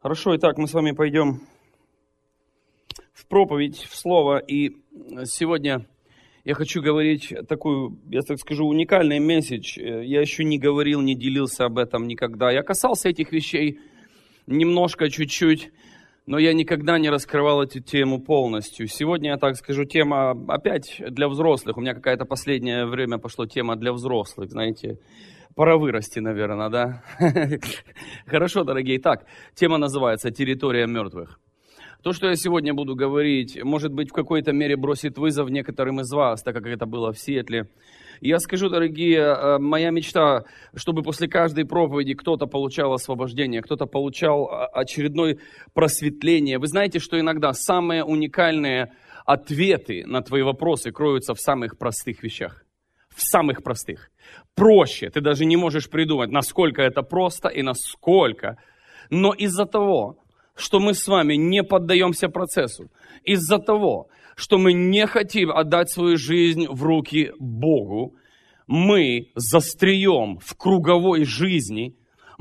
Хорошо, итак, мы с вами пойдем в проповедь, в слово. И сегодня я хочу говорить такую, я так скажу, уникальный месседж. Я еще не говорил, не делился об этом никогда. Я касался этих вещей немножко, чуть-чуть, но я никогда не раскрывал эту тему полностью. Сегодня, я так скажу, тема опять для взрослых. У меня какая-то последнее время пошла тема для взрослых, знаете. Пора вырасти, наверное, да? Хорошо, дорогие. Так, тема называется «Территория мертвых». То, что я сегодня буду говорить, может быть, в какой-то мере бросит вызов некоторым из вас, так как это было в Сиэтле. Я скажу, дорогие, моя мечта, чтобы после каждой проповеди кто-то получал освобождение, кто-то получал очередное просветление. Вы знаете, что иногда самые уникальные ответы на твои вопросы кроются в самых простых вещах. В самых простых. Проще. Ты даже не можешь придумать, насколько это просто и насколько. Но из-за того, что мы с вами не поддаемся процессу, из-за того, что мы не хотим отдать свою жизнь в руки Богу, мы застреем в круговой жизни,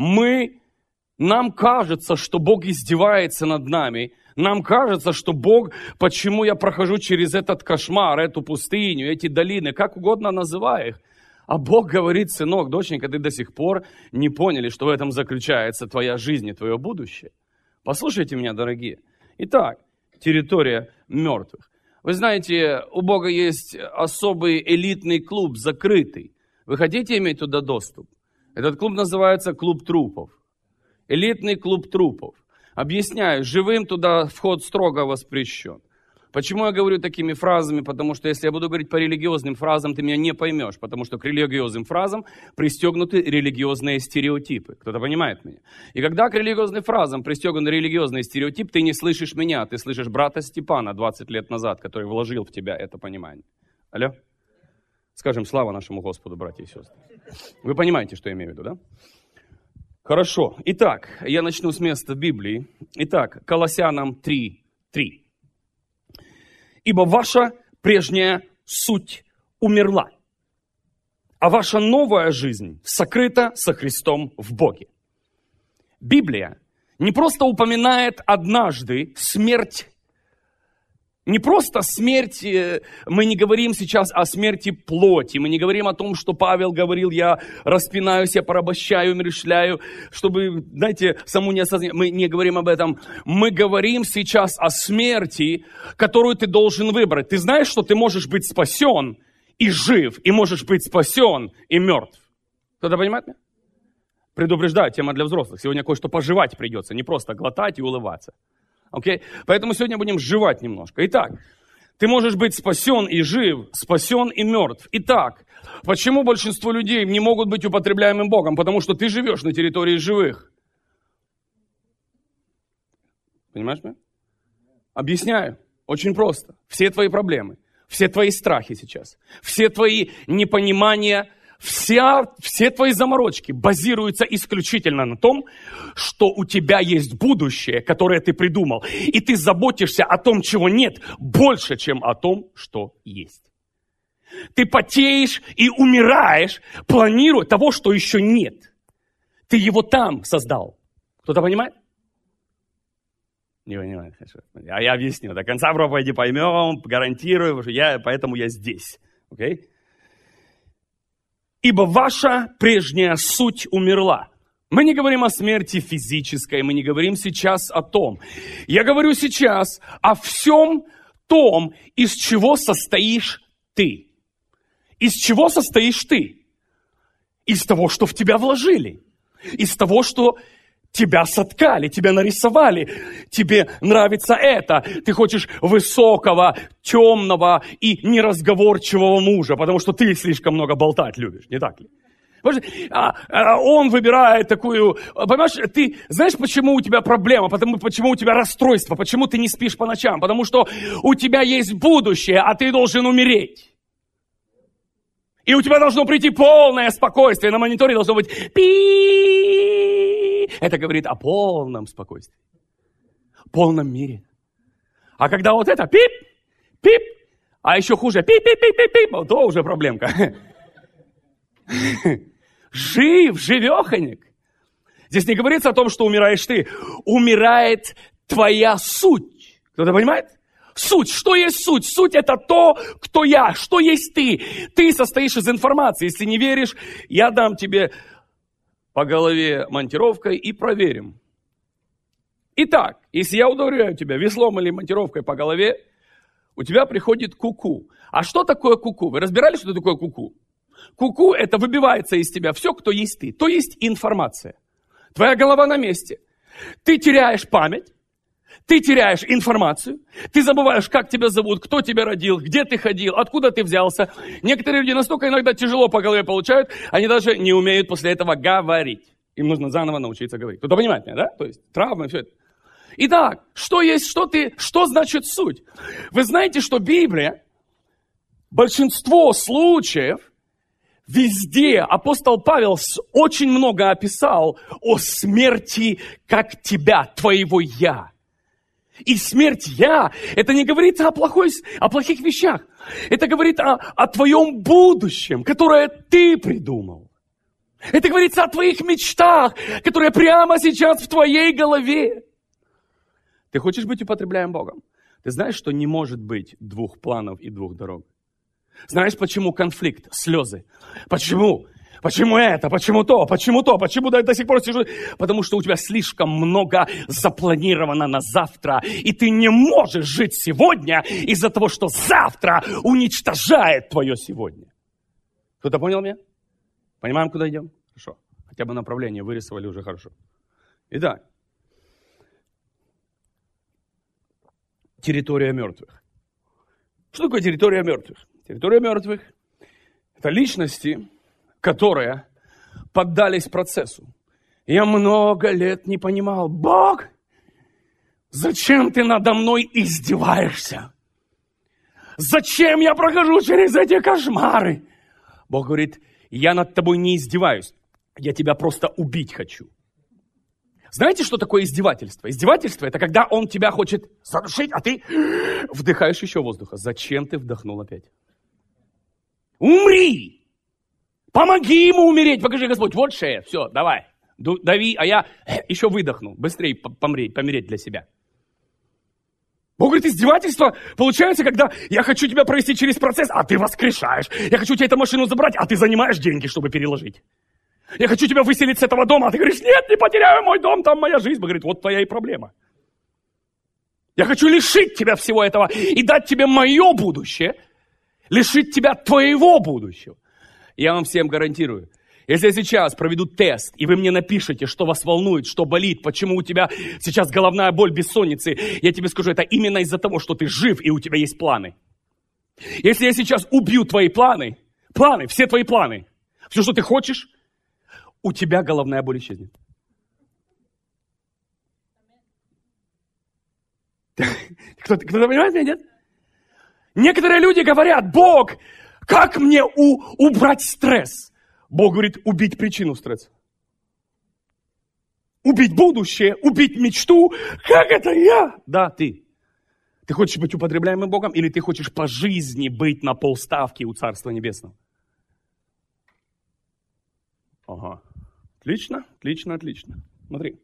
нам кажется, что Бог издевается над нами, нам кажется, что Бог, почему я прохожу через этот кошмар, эту пустыню, эти долины, как угодно называй их. А Бог говорит: сынок, доченька, ты до сих пор не поняли, что в этом заключается твоя жизнь и твое будущее. Послушайте меня, дорогие. Итак, территория мертвых. Вы знаете, у Бога есть особый элитный клуб, закрытый. Вы хотите иметь туда доступ? Этот клуб называется клуб трупов. Элитный клуб трупов. Объясняю, живым туда вход строго воспрещен. Почему я говорю такими фразами? Потому что если я буду говорить по религиозным фразам, ты меня не поймешь. Потому что к религиозным фразам пристегнуты религиозные стереотипы. Кто-то понимает меня? И когда к религиозным фразам пристегнут религиозный стереотип, ты не слышишь меня, ты слышишь брата Степана 20 лет назад, который вложил в тебя это понимание. Алло? Скажем слава нашему Господу, братья и сестры. Вы понимаете, что я имею в виду, да? Хорошо. Итак, я начну с места Библии. Итак, Колоссянам 3:3. «Ибо ваша прежняя суть умерла, а ваша новая жизнь сокрыта со Христом в Боге». Библия не просто упоминает однажды смерть. Не просто смерть, мы не говорим сейчас о смерти плоти, мы не говорим о том, что Павел говорил: я распинаюсь, я порабощаю, умерщвляю, чтобы, знаете, саму не осознать. Мы не говорим об этом. Мы говорим сейчас о смерти, которую ты должен выбрать. Ты знаешь, что ты можешь быть спасен и жив, и можешь быть спасен и мертв. Кто-то понимает меня? Предупреждаю, тема для взрослых. Сегодня кое-что пожевать придется, не просто глотать и улыбаться. Okay? Поэтому сегодня будем жевать немножко. Итак, ты можешь быть спасен и жив, спасен и мертв. Итак, почему большинство людей не могут быть употребляемым Богом? Потому что ты живешь на территории живых. Понимаешь меня? Объясняю. Очень просто. Все твои проблемы, все твои страхи сейчас, все твои непонимания, все твои заморочки базируются исключительно на том, что у тебя есть будущее, которое ты придумал. И ты заботишься о том, чего нет, больше, чем о том, что есть. Ты потеешь и умираешь, планируя того, что еще нет. Ты его там создал. Кто-то понимает? Не понимает. А я объясню. До конца проповеди поймем, гарантирую, поэтому я здесь. Окей? «Ибо ваша прежняя суть умерла». Мы не говорим о смерти физической, мы не говорим сейчас о том. Я говорю сейчас о всем том, из чего состоишь ты. Из чего состоишь ты? Из того, что в тебя вложили. Из того, что тебя соткали, тебя нарисовали. Тебе нравится это. Ты хочешь высокого, темного и неразговорчивого мужа, потому что ты слишком много болтать любишь, не так ли? Он выбирает такую... Понимаешь, ты знаешь, почему у тебя проблема? Почему у тебя расстройство? Почему ты не спишь по ночам? Потому что у тебя есть будущее, а ты должен умереть. И у тебя должно прийти полное спокойствие. На мониторе должно быть пи. Это говорит о полном спокойствии. Полном мире. А когда вот это пип, пип, а еще хуже пип, пип, пип, пип, пип, то уже проблемка. Жив, живеханик. Здесь не говорится о том, что умираешь ты. Умирает твоя суть. Кто-то понимает? Суть. Что есть суть? Суть это то, кто я. Что есть ты? Ты состоишь из информации. Если не веришь, я дам тебе по голове монтировкой и проверим. Итак, если я ударяю тебя веслом или монтировкой по голове, у тебя приходит ку-ку. А что такое ку-ку? Вы разбирались, что такое ку-ку? Ку-ку это выбивается из тебя все, кто есть ты. То есть информация. Твоя голова на месте. Ты теряешь память. Ты теряешь информацию, ты забываешь, как тебя зовут, кто тебя родил, где ты ходил, откуда ты взялся. Некоторые люди настолько иногда тяжело по голове получают, они даже не умеют после этого говорить. Им нужно заново научиться говорить. Кто-то понимает меня, да? То есть травмы, все это. Итак, что есть, что значит суть? Вы знаете, что Библия, большинство случаев, везде апостол Павел очень много описал о смерти как тебя, твоего «я». И смерть «я» — это не говорит о плохих вещах. Это говорит о твоем будущем, которое ты придумал. Это говорится о твоих мечтах, которые прямо сейчас в твоей голове. Ты хочешь быть употребляем Богом? Ты знаешь, что не может быть двух планов и двух дорог? Знаешь, почему конфликт, слезы? Почему? Почему это? Почему то? Почему то? Почему до сих пор сижу? Потому что у тебя слишком много запланировано на завтра. И ты не можешь жить сегодня из-за того, что завтра уничтожает твое сегодня. Кто-то понял меня? Понимаем, куда идем? Хорошо. Хотя бы направление вырисовали уже хорошо. Итак. Территория мертвых. Что такое территория мертвых? Территория мертвых – это личности, которые поддались процессу. Я много лет не понимал, Бог, зачем ты надо мной издеваешься? Зачем я прохожу через эти кошмары? Бог говорит, я над тобой не издеваюсь, я тебя просто убить хочу. Знаете, что такое издевательство? Издевательство – это когда он тебя хочет задушить, а ты вдыхаешь еще воздуха. Зачем ты вдохнул опять? Умри! Помоги ему умереть, покажи, Господь, вот шея, все, давай, дави, а я еще выдохну, быстрее помереть для себя. Бог говорит, издевательство получается, когда я хочу тебя провести через процесс, а ты воскрешаешь. Я хочу тебе эту машину забрать, а ты занимаешь деньги, чтобы переложить. Я хочу тебя выселить с этого дома, а ты говоришь, нет, не потеряю мой дом, там моя жизнь. Бог говорит, вот твоя и проблема. Я хочу лишить тебя всего этого и дать тебе мое будущее, лишить тебя твоего будущего. Я вам всем гарантирую, если я сейчас проведу тест, и вы мне напишете, что вас волнует, что болит, почему у тебя сейчас головная боль, бессонницы, я тебе скажу, это именно из-за того, что ты жив, и у тебя есть планы. Если я сейчас убью твои планы, все твои планы, все, что ты хочешь, у тебя головная боль исчезнет. Кто-то понимает меня, нет? Некоторые люди говорят, Бог, как мне убрать стресс? Бог говорит, убить причину стресса. Убить будущее, убить мечту. Как это я? Да, ты. Ты хочешь быть употребляемым Богом или ты хочешь по жизни быть на полставки у Царства Небесного? Ага. Отлично, отлично, отлично. Смотри.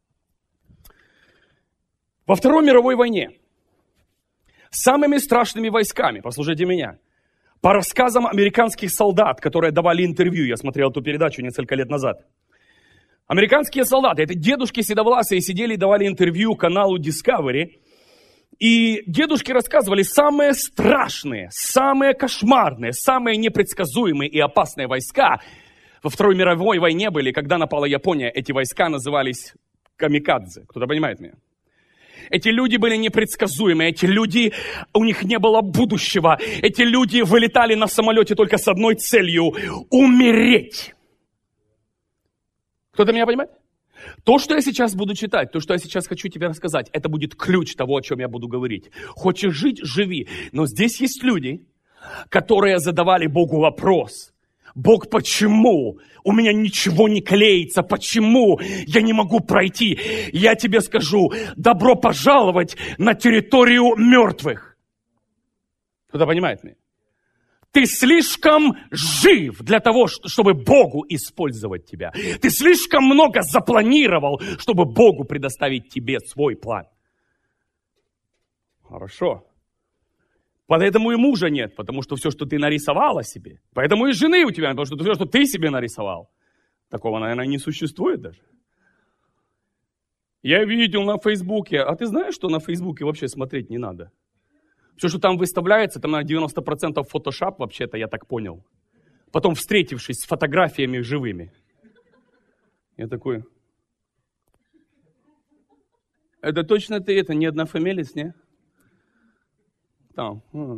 Во Второй мировой войне самыми страшными войсками, послушайте меня, по рассказам американских солдат, которые давали интервью, я смотрел эту передачу несколько лет назад. Американские солдаты, это дедушки седовласые, сидели и давали интервью каналу Discovery. И дедушки рассказывали самые страшные, самые кошмарные, самые непредсказуемые и опасные войска во Второй мировой войне были, когда напала Япония. Эти войска назывались камикадзе. Кто-то понимает меня? Эти люди были непредсказуемые, эти люди, у них не было будущего. Эти люди вылетали на самолете только с одной целью – умереть. Кто-то меня понимает? То, что я сейчас буду читать, то, что я сейчас хочу тебе рассказать, это будет ключ того, о чем я буду говорить. Хочешь жить – живи. Но здесь есть люди, которые задавали Богу вопрос. Бог, почему? У меня ничего не клеится. Почему я не могу пройти? Я тебе скажу, добро пожаловать на территорию мертвых. Кто-то понимает меня? Ты слишком жив для того, чтобы Богу использовать тебя. Ты слишком много запланировал, чтобы Богу предоставить тебе свой план. Хорошо. Поэтому и мужа нет, потому что все, что ты нарисовала себе. Поэтому и жены у тебя, потому что все, что ты себе нарисовал. Такого, наверное, не существует даже. Я видел на Фейсбуке. А ты знаешь, что на Фейсбуке вообще смотреть не надо? Все, что там выставляется, там на 90% фотошоп, вообще-то, я так понял. Потом, встретившись с фотографиями живыми. Я такой... Это точно ты, это не однофамилец, не? Там.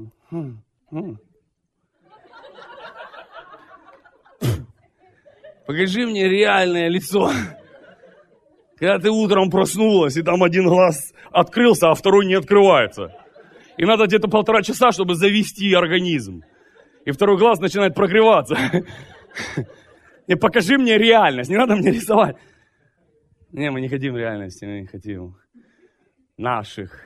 Покажи мне реальное лицо. Когда ты утром проснулась, и там один глаз открылся, а второй не открывается. И надо где-то 1,5 часа, чтобы завести организм. И второй глаз начинает прогреваться. И покажи мне реальность, не надо мне рисовать. Не, мы не хотим реальности, мы не хотим наших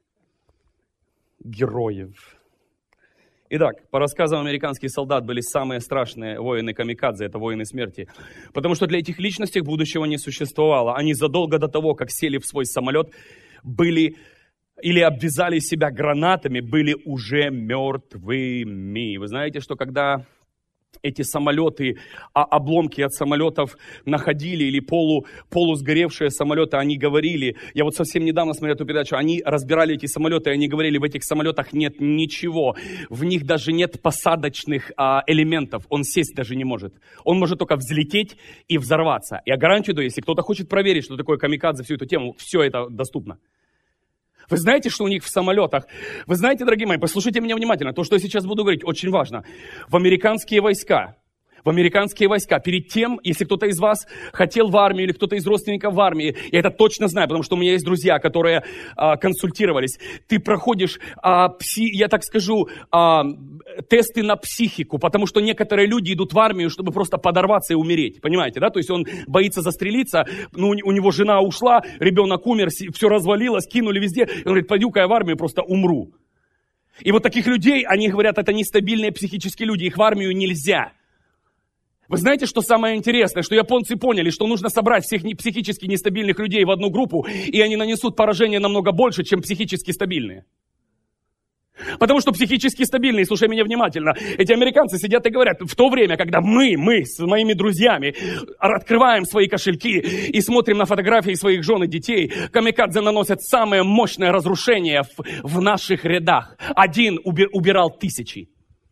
героев. Итак, по рассказам американских солдат были самые страшные воины-камикадзе, это воины смерти. Потому что для этих личностей будущего не существовало. Они задолго до того, как сели в свой самолет, были или обвязали себя гранатами, были уже мертвыми. Вы знаете, что когда эти самолеты, обломки от самолетов находили, или полусгоревшие самолеты, они говорили, я вот совсем недавно смотрел эту передачу, они разбирали эти самолеты, и они говорили, в этих самолетах нет ничего, в них даже нет посадочных элементов, он сесть даже не может. Он может только взлететь и взорваться. Я гарантию даю, если кто-то хочет проверить, что такое камикадзе, всю эту тему, все это доступно. Вы знаете, что у них в самолетах? Вы знаете, дорогие мои, послушайте меня внимательно. То, что я сейчас буду говорить, очень важно. В американские войска, перед тем, если кто-то из вас хотел в армию, или кто-то из родственников в армии, я это точно знаю, потому что у меня есть друзья, которые консультировались. Ты проходишь, я так скажу, тесты на психику, потому что некоторые люди идут в армию, чтобы просто подорваться и умереть, понимаете, да? То есть он боится застрелиться, у него жена ушла, ребенок умер, все развалилось, кинули везде, и он говорит, пойду-ка я в армию, просто умру. И вот таких людей, они говорят, это нестабильные психические люди, их в армию нельзя. Вы знаете, что самое интересное? Что японцы поняли, что нужно собрать всех психически нестабильных людей в одну группу, и они нанесут поражение намного больше, чем психически стабильные. Потому что психически стабильные, слушай меня внимательно, эти американцы сидят и говорят, в то время, когда мы с моими друзьями открываем свои кошельки и смотрим на фотографии своих жен и детей, камикадзе наносят самое мощное разрушение в наших рядах. Один убирал 1000.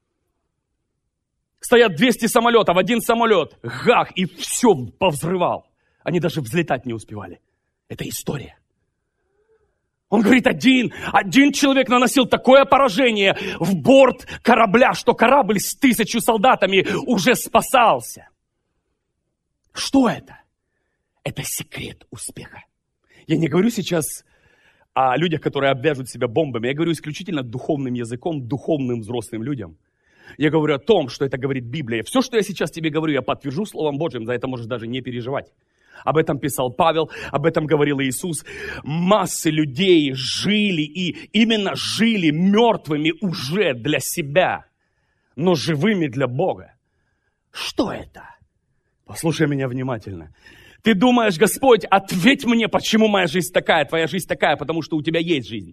Стоят 200 самолетов, один самолет, гах, и все повзрывал. Они даже взлетать не успевали. Это история. Он говорит, один человек наносил такое поражение в борт корабля, что корабль с 1000 солдатами уже спасался. Что это? Это секрет успеха. Я не говорю сейчас о людях, которые обвяжут себя бомбами. Я говорю исключительно духовным языком, духовным взрослым людям. Я говорю о том, что это говорит Библия. Все, что я сейчас тебе говорю, я подтвержу Словом Божьим, за это можешь даже не переживать. Об этом писал Павел, об этом говорил Иисус. Массы людей жили и именно жили мертвыми уже для себя, но живыми для Бога. Что это? Послушай меня внимательно. Ты думаешь, Господь, ответь мне, почему моя жизнь такая, твоя жизнь такая, потому что у тебя есть жизнь.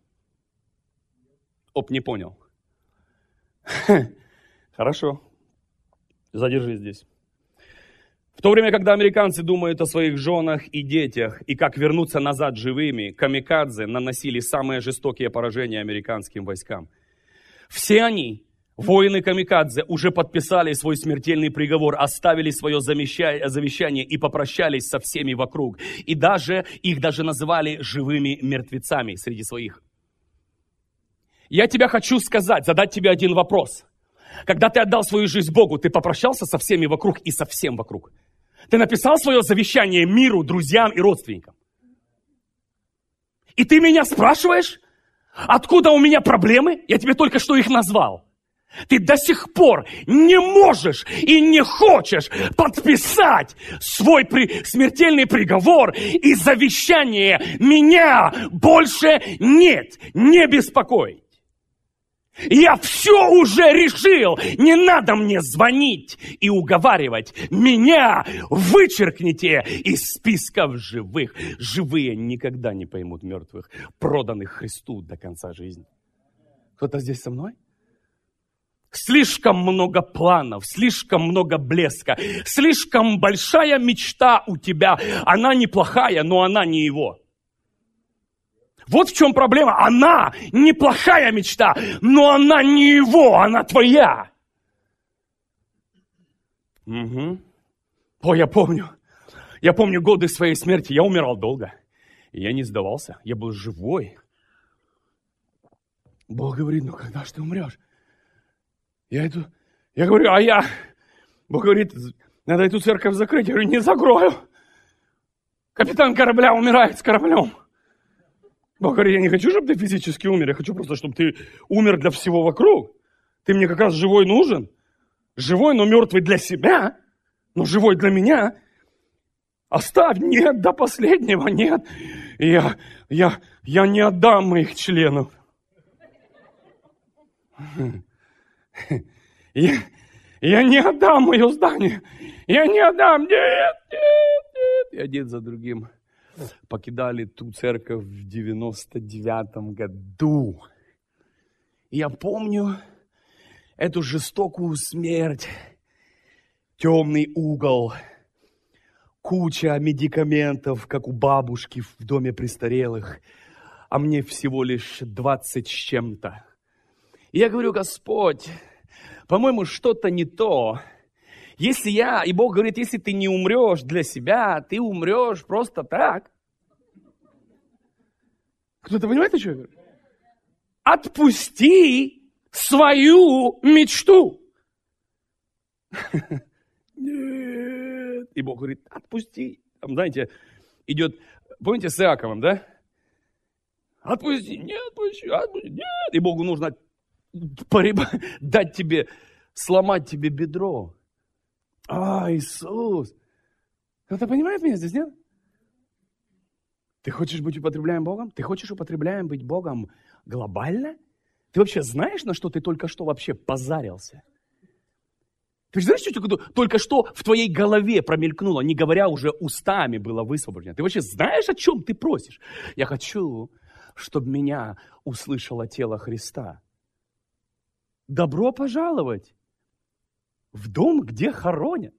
Не понял. Хорошо. Задержи здесь. В то время, когда американцы думают о своих женах и детях, и как вернуться назад живыми, камикадзе наносили самые жестокие поражения американским войскам. Все они, воины камикадзе, уже подписали свой смертельный приговор, оставили свое завещание и попрощались со всеми вокруг. И их даже называли живыми мертвецами среди своих. Я тебе хочу задать тебе один вопрос. Когда ты отдал свою жизнь Богу, ты попрощался со всеми вокруг и со всем вокруг? Ты написал свое завещание миру, друзьям и родственникам? И ты меня спрашиваешь, откуда у меня проблемы? Я тебе только что их назвал. Ты до сих пор не можешь и не хочешь подписать свой смертельный приговор и завещание. Меня больше нет, не беспокоить. Я все уже решил. Не надо мне звонить и уговаривать. Меня вычеркните из списков живых. Живые никогда не поймут мертвых, проданных Христу до конца жизни. Кто-то здесь со мной? Слишком много планов, слишком много блеска, слишком большая мечта у тебя. Она неплохая, но она не его. Вот в чем проблема. Она неплохая мечта, но она не его, она твоя. Угу. О, я помню годы своей смерти. Я умирал долго. И я не сдавался. Я был живой. Бог говорит, ну когда же ты умрешь? Я говорю, Бог говорит, надо эту церковь закрыть. Я говорю, не закрою. Капитан корабля умирает с кораблем. Бог говорит, я не хочу, чтобы ты физически умер. Я хочу просто, чтобы ты умер для всего вокруг. Ты мне как раз живой нужен. Живой, но мертвый для себя. Но живой для меня. Оставь. Нет, до последнего нет. Я не отдам моих членов. Я не отдам мое здание. Я не отдам. Нет. И один за другим покидали ту церковь в 99-м году. И я помню эту жестокую смерть. Темный угол. Куча медикаментов, как у бабушки в доме престарелых. А мне всего лишь 20 с чем-то. И я говорю, Господь, по-моему, что-то не то. И Бог говорит, если ты не умрешь для себя, ты умрешь просто так. Кто-то понимает, о чем я говорю? Отпусти свою мечту. Нет. И Бог говорит, отпусти. Там, знаете, идет, помните, с Иаковом, да? Отпусти, не отпусти, нет. И Богу нужно дать тебе, сломать тебе бедро. Иисус. Кто-то понимает меня здесь, нет? Ты хочешь быть употребляем Богом? Ты хочешь употребляем быть Богом глобально? Ты вообще знаешь, на что ты только что вообще позарился? Ты знаешь, что только что в твоей голове промелькнуло, не говоря уже устами было высвобождено? Ты вообще знаешь, о чем ты просишь? Я хочу, чтобы меня услышало тело Христа. Добро пожаловать в дом, где хоронят.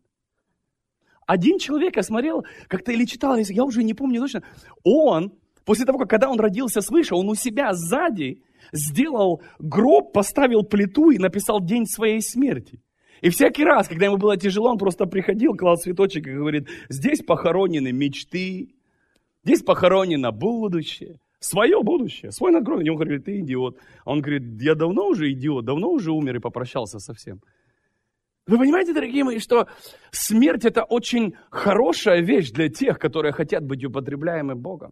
Один человек, я смотрел, как-то или читал, я уже не помню точно, он, после того, когда он родился свыше, он у себя сзади сделал гроб, поставил плиту и написал день своей смерти. И всякий раз, когда ему было тяжело, он просто приходил, клал цветочек и говорит, здесь похоронены мечты, здесь похоронено будущее. Свое будущее, свой надгробие. Он говорит, ты идиот. А он говорит, я давно уже идиот, давно уже умер и попрощался со всем. Вы понимаете, дорогие мои, что смерть это очень хорошая вещь для тех, которые хотят быть употребляемы Богом.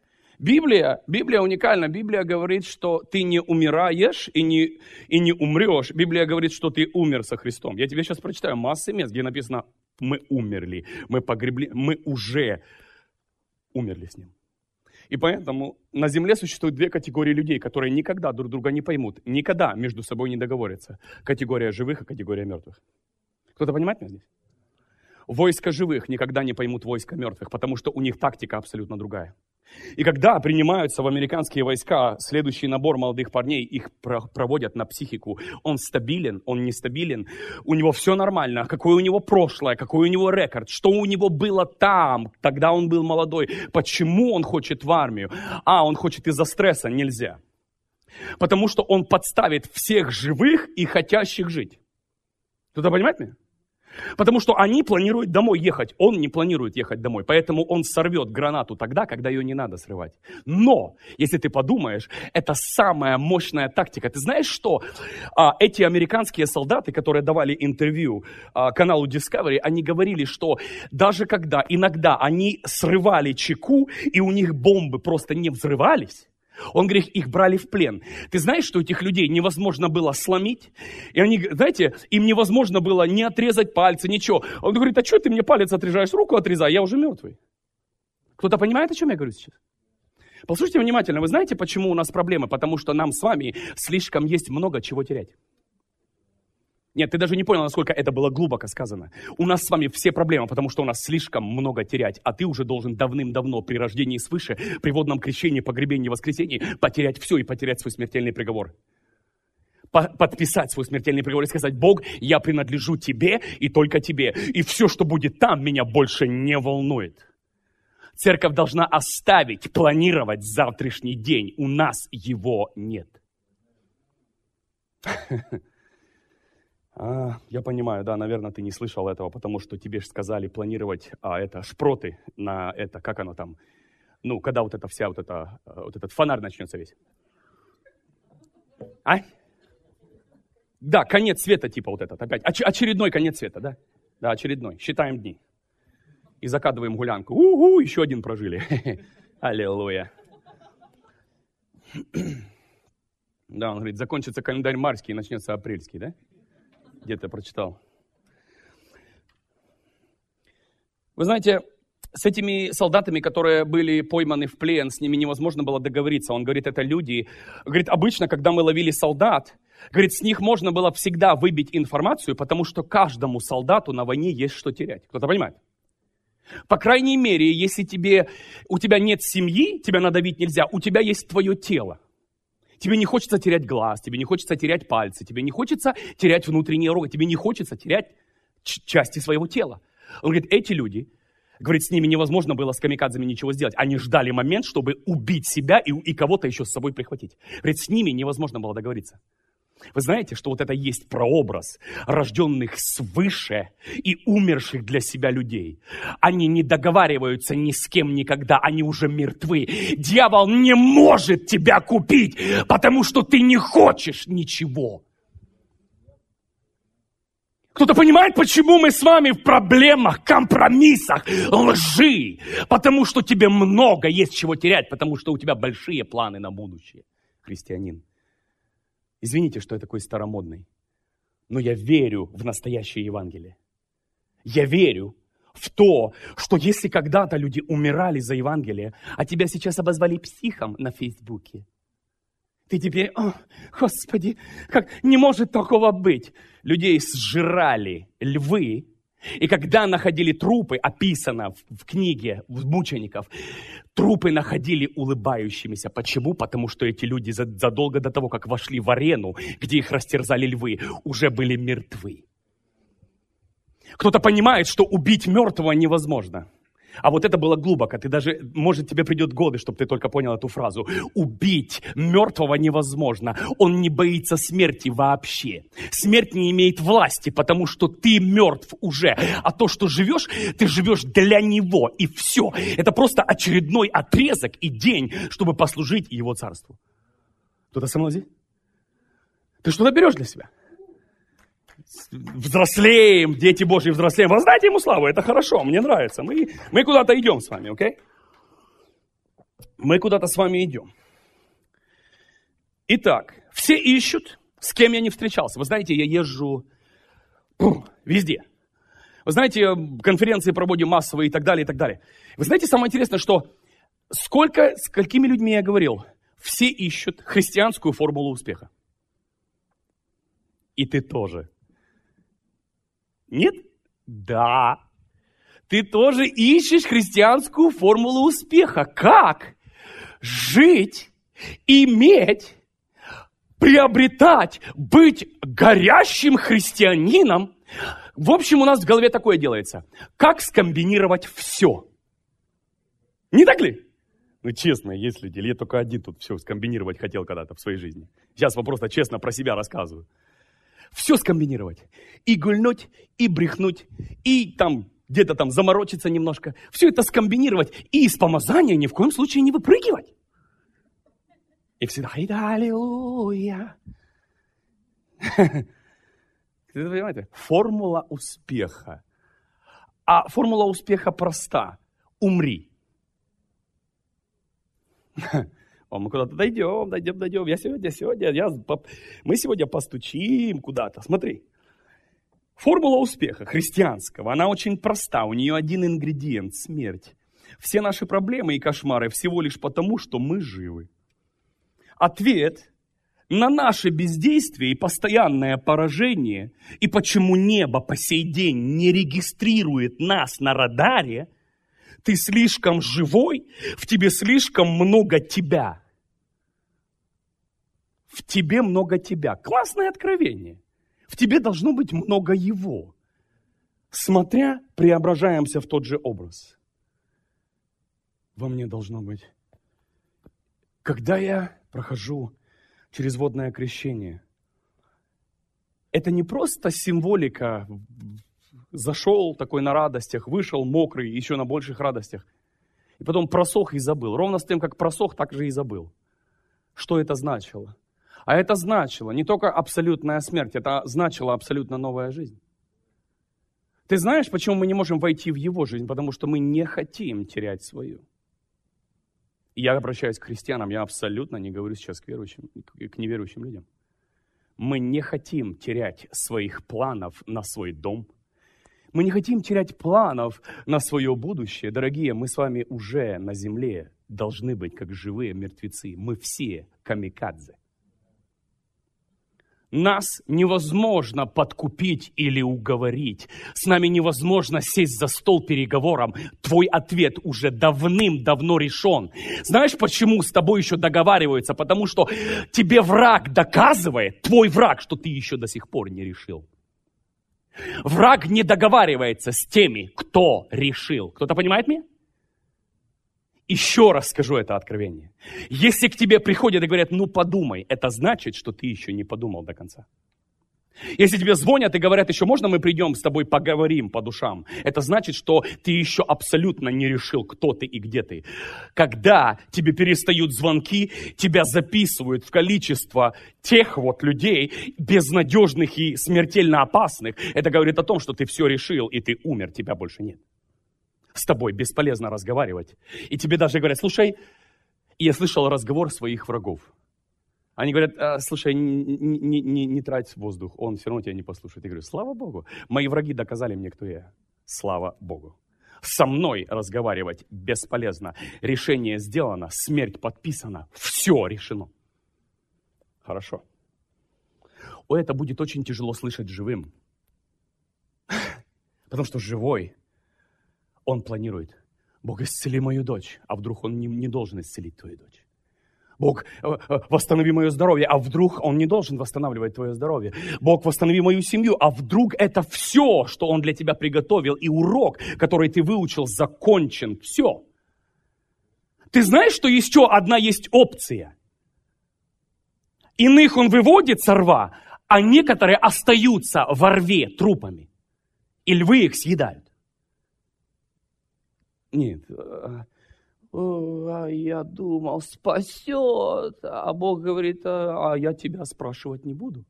Библия уникальна. Библия говорит, что ты не умираешь и не умрешь. Библия говорит, что ты умер со Христом. Я тебе сейчас прочитаю массы мест, где написано, мы умерли, мы погребли, мы уже умерли с Ним. И поэтому на земле существует две категории людей, которые никогда друг друга не поймут, никогда между собой не договорятся. Категория живых и категория мертвых. Кто-то понимает меня здесь? Войска живых никогда не поймут войска мертвых, потому что у них тактика абсолютно другая. И когда принимаются в американские войска следующий набор молодых парней, их проводят на психику. Он стабилен, он нестабилен, у него все нормально, какое у него прошлое, какой у него рекорд, что у него было там, тогда он был молодой, почему он хочет в армию. Он хочет из-за стресса, нельзя. Потому что он подставит всех живых и хотящих жить. Кто-то понимает меня? Потому что они планируют домой ехать, он не планирует ехать домой, поэтому он сорвет гранату тогда, когда ее не надо срывать. Но, если ты подумаешь, это самая мощная тактика. Ты знаешь, что эти американские солдаты, которые давали интервью каналу Discovery, они говорили, что даже когда иногда они срывали чеку, и у них бомбы просто не взрывались, он говорит, их брали в плен. Ты знаешь, что этих людей невозможно было сломить? И они, знаете, им невозможно было не отрезать пальцы, ничего. Он говорит, а что ты мне палец отрезаешь, руку отрезай, я уже мертвый. Кто-то понимает, о чем я говорю сейчас? Послушайте внимательно, вы знаете, почему у нас проблемы? Потому что нам с вами слишком есть много чего терять. Нет, ты даже не понял, насколько это было глубоко сказано. У нас с вами все проблемы, потому что у нас слишком много терять, а ты уже должен давным-давно при рождении свыше, при водном крещении, погребении, воскресении потерять все и потерять свой смертельный приговор. Подписать свой смертельный приговор и сказать: Бог, я принадлежу тебе и только тебе, и все, что будет там, меня больше не волнует. Церковь должна оставить планировать завтрашний день. У нас его нет. Я понимаю, да, наверное, ты не слышал этого, потому что тебе же сказали планировать шпроты на это, как оно там, когда вот эта вся, вот этот фонарь начнется весь. Да, конец света типа вот этот опять. Очередной конец света, да? Да, очередной. Считаем дни. И закатываем гулянку. Еще один прожили. Аллилуйя. Да, он говорит, закончится календарь марский и начнется апрельский, да? Где-то я прочитал. Вы знаете, с этими солдатами, которые были пойманы в плен, с ними невозможно было договориться. Он говорит, это люди. Говорит, обычно, когда мы ловили солдат, говорит, с них можно было всегда выбить информацию, потому что каждому солдату на войне есть что терять. Кто-то понимает? По крайней мере, если у тебя нет семьи, тебя надавить нельзя, у тебя есть твое тело. Тебе не хочется терять глаз, тебе не хочется терять пальцы, тебе не хочется терять внутренние органы, тебе не хочется терять части своего тела. Он говорит, эти люди, говорит, с ними невозможно было с камикадзами ничего сделать. Они ждали момент, чтобы убить себя и кого-то еще с собой прихватить. Говорит, с ними невозможно было договориться. Вы знаете, что вот это есть прообраз рожденных свыше и умерших для себя людей. Они не договариваются ни с кем никогда, они уже мертвы. Дьявол не может тебя купить, потому что ты не хочешь ничего. Кто-то понимает, почему мы с вами в проблемах, компромиссах, лжи? Потому что тебе много есть чего терять, потому что у тебя большие планы на будущее, христианин. Извините, что я такой старомодный, но я верю в настоящее Евангелие. Я верю в то, что если когда-то люди умирали за Евангелие, а тебя сейчас обозвали психом на Фейсбуке, ты теперь, Господи, как не может такого быть. Людей сжирали львы, и когда находили трупы, описано в книге мучеников, трупы находили улыбающимися. Почему? Потому что эти люди задолго до того, как вошли в арену, где их растерзали львы, уже были мертвы. Кто-то понимает, что убить мертвого невозможно. А вот это было глубоко. Ты даже, может, тебе придет годы, чтобы ты только понял эту фразу. Убить мертвого невозможно. Он не боится смерти вообще. Смерть не имеет власти, потому что ты мертв уже. А то, что живешь, ты живешь для него. И все. Это просто очередной отрезок и день, чтобы послужить его царству. Кто-то со мной здесь? Ты что-то берешь для себя? Взрослеем, дети Божьи взрослеем. Воздайте ему славу, это хорошо, мне нравится. Мы куда-то идем с вами, окей? Мы куда-то с вами идем. Итак, все ищут, с кем я не встречался. Вы знаете, я езжу везде. Вы знаете, конференции проводим массовые и так далее, и так далее. Вы знаете, самое интересное, что с какими людьми я говорил, все ищут христианскую формулу успеха. И ты тоже. Нет? Да. Ты тоже ищешь христианскую формулу успеха. Как жить, иметь, приобретать, быть горящим христианином? В общем, у нас в голове такое делается. Как скомбинировать все? Не так ли? Честно, есть люди, или я только один тут все скомбинировать хотел когда-то в своей жизни. Сейчас вам просто честно про себя рассказываю. Все скомбинировать. И гульнуть, и брехнуть, и там где-то там заморочиться немножко. Все это скомбинировать. И из помазания ни в коем случае не выпрыгивать. И всегда, аллилуйя. Вы понимаете? Формула успеха. А формула успеха проста. Умри. Мы куда-то дойдем. Мы сегодня постучим куда-то. Смотри. Формула успеха христианского, она очень проста. У нее один ингредиент – смерть. все наши проблемы и кошмары всего лишь потому, что мы живы. Ответ на наше бездействие и постоянное поражение, и почему небо по сей день не регистрирует нас на радаре, ты слишком живой, в тебе слишком много тебя. В тебе много тебя. Классное откровение. В тебе должно быть много его. Смотря, преображаемся в тот же образ. Во мне должно быть. Когда я прохожу через водное крещение, это не просто символика. Зашел такой на радостях, вышел мокрый, еще на больших радостях. И потом просох и забыл. Ровно с тем, как просох, так же и забыл. Что это значило? А это значило не только абсолютная смерть, это значило абсолютно новая жизнь. Ты знаешь, почему мы не можем войти в его жизнь? Потому что мы не хотим терять свою. И я обращаюсь к христианам, я абсолютно не говорю сейчас к верующим, к неверующим людям. Мы не хотим терять своих планов на свой дом. Мы не хотим терять планов на свое будущее. Дорогие, мы с вами уже на земле должны быть как живые мертвецы. Мы все камикадзе. Нас невозможно подкупить или уговорить. С нами невозможно сесть за стол переговором. Твой ответ уже давным-давно решен. Знаешь, почему с тобой еще договариваются? Потому что тебе враг доказывает, твой враг, что ты еще до сих пор не решил. Враг не договаривается с теми, кто решил. Кто-то понимает меня? Еще раз скажу это откровение. Если к тебе приходят и говорят, ну подумай, это значит, что ты еще не подумал до конца. Если тебе звонят и говорят, еще можно мы придем с тобой поговорим по душам, это значит, что ты еще абсолютно не решил, кто ты и где ты. Когда тебе перестают звонки, тебя записывают в количество тех вот людей, безнадежных и смертельно опасных, это говорит о том, что ты все решил и ты умер, тебя больше нет. С тобой бесполезно разговаривать. И тебе даже говорят, слушай, я слышал разговор своих врагов. Они говорят, слушай, не трать воздух, он все равно тебя не послушает. Я говорю, слава Богу, мои враги доказали мне, кто я. Слава Богу. Со мной разговаривать бесполезно. Решение сделано, смерть подписана, все решено. Хорошо. Это будет очень тяжело слышать живым. Потому что живой, он планирует. Бог, исцели мою дочь, а вдруг он не должен исцелить твою дочь. Бог, восстанови мое здоровье, а вдруг он не должен восстанавливать твое здоровье. Бог, восстанови мою семью, а вдруг это все, что он для тебя приготовил, и урок, который ты выучил, закончен. Все. Ты знаешь, что еще одна есть опция? Иных он выводит со рва, а некоторые остаются во рве трупами. И львы их съедают. Нет, я думал, спасет, а Бог говорит, а я тебя спрашивать не буду.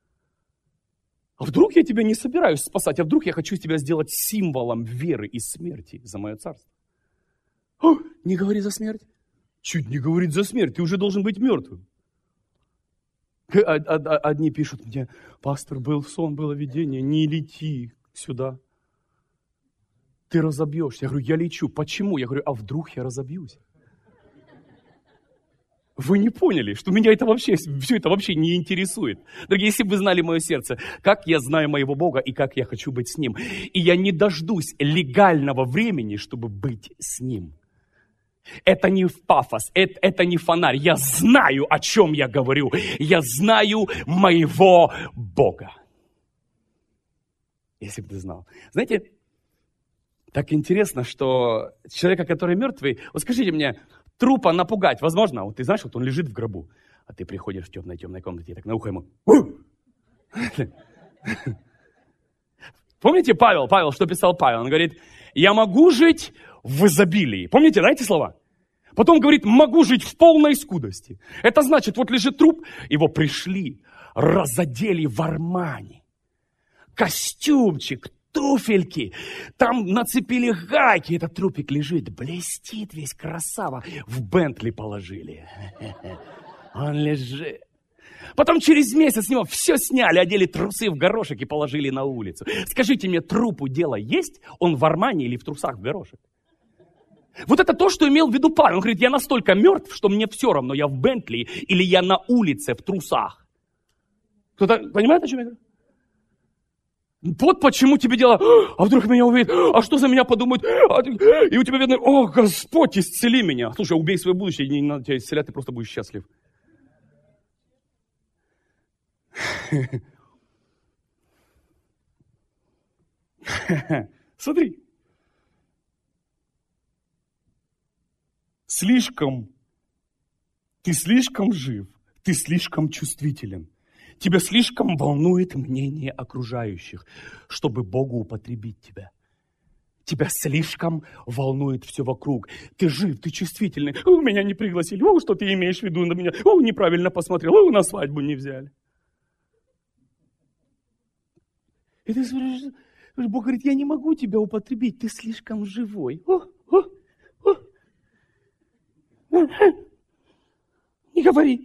А вдруг я тебя не собираюсь спасать, а вдруг я хочу тебя сделать символом веры и смерти за мое царство. Не говори за смерть. Чуть не говорит за смерть, ты уже должен быть мертвым. Одни пишут мне, пастор, был сон, было видение, не лети сюда. Ты разобьешься. Я говорю, я лечу. Почему? Я говорю, а вдруг я разобьюсь? Вы не поняли, что меня это вообще, все это вообще не интересует. Дорогие, если бы вы знали мое сердце, как я знаю моего Бога и как я хочу быть с Ним. И я не дождусь легального времени, чтобы быть с Ним. Это не пафос, это не фонарь. Я знаю, о чем я говорю. Я знаю моего Бога. Если бы ты знал. Знаете, так интересно, что человека, который мертвый, вот скажите мне, трупа напугать возможно? Вот ты знаешь, вот он лежит в гробу, а ты приходишь в темной комнате и так на ухо ему. Помните Павел, что писал Павел? Он говорит, я могу жить в изобилии. Помните, да, эти слова? Потом говорит, могу жить в полной скудости. Это значит, вот лежит труп, его пришли, разодели в Армани. Костюмчик, туфельки, там нацепили гайки, этот трупик лежит, блестит весь, красава, в Бентли положили. Он лежит. Потом через месяц с него все сняли, одели трусы в горошек и положили на улицу. Скажите мне, трупу дело есть? Он в Армани или в трусах в горошек? Вот это то, что имел в виду Павел. Он говорит, я настолько мертв, что мне все равно, я в Бентли или я на улице в трусах. Кто-то понимает, о чем я говорю? Вот почему тебе дело, а вдруг меня увидят, а что за меня подумают, и у тебя видно, о, Господь, исцели меня. Слушай, убей свое будущее, не надо тебя исцелять, ты просто будешь счастлив. Смотри. Ты слишком жив, ты слишком чувствителен. Тебя слишком волнует мнение окружающих, чтобы Богу употребить тебя. Тебя слишком волнует все вокруг. Ты жив, ты чувствительный. Меня не пригласили. Что ты имеешь в виду на меня? Неправильно посмотрел. На свадьбу не взяли. И ты смотришь, Бог говорит, я не могу тебя употребить. Ты слишком живой. Не говори.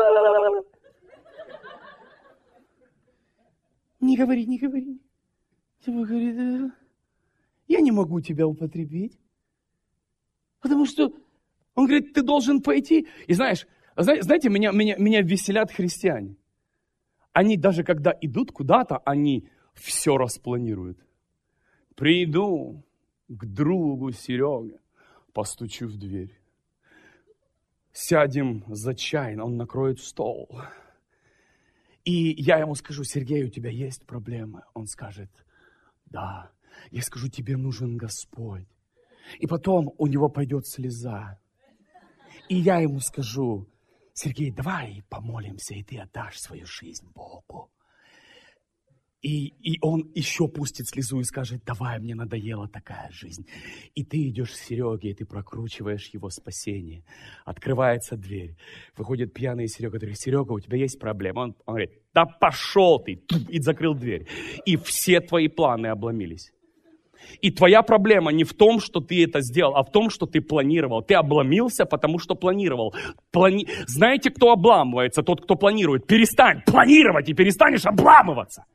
Не говори. Бог говорит, я не могу тебя употребить. Потому что, он говорит, ты должен пойти. И знаете, меня веселят христиане. Они даже когда идут куда-то, они все распланируют. Приду к другу Сереге, постучу в дверь. Сядем за чай, он накроет стол. И я ему скажу, Сергей, у тебя есть проблемы? Он скажет, да. Я скажу, тебе нужен Господь. И потом у него пойдет слеза. И я ему скажу, Сергей, давай помолимся, и ты отдашь свою жизнь Богу. И он еще пустит слезу и скажет, давай, мне надоела такая жизнь. И ты идешь к Сереге, и ты прокручиваешь его спасение. Открывается дверь. Выходит пьяный Серега, говорит, Серега, у тебя есть проблема? Он говорит, да пошел ты! И закрыл дверь. И все твои планы обломились. И твоя проблема не в том, что ты это сделал, а в том, что ты планировал. Ты обломился, потому что планировал. Знаете, кто обламывается? Тот, кто планирует. Перестань планировать, и перестанешь обламываться.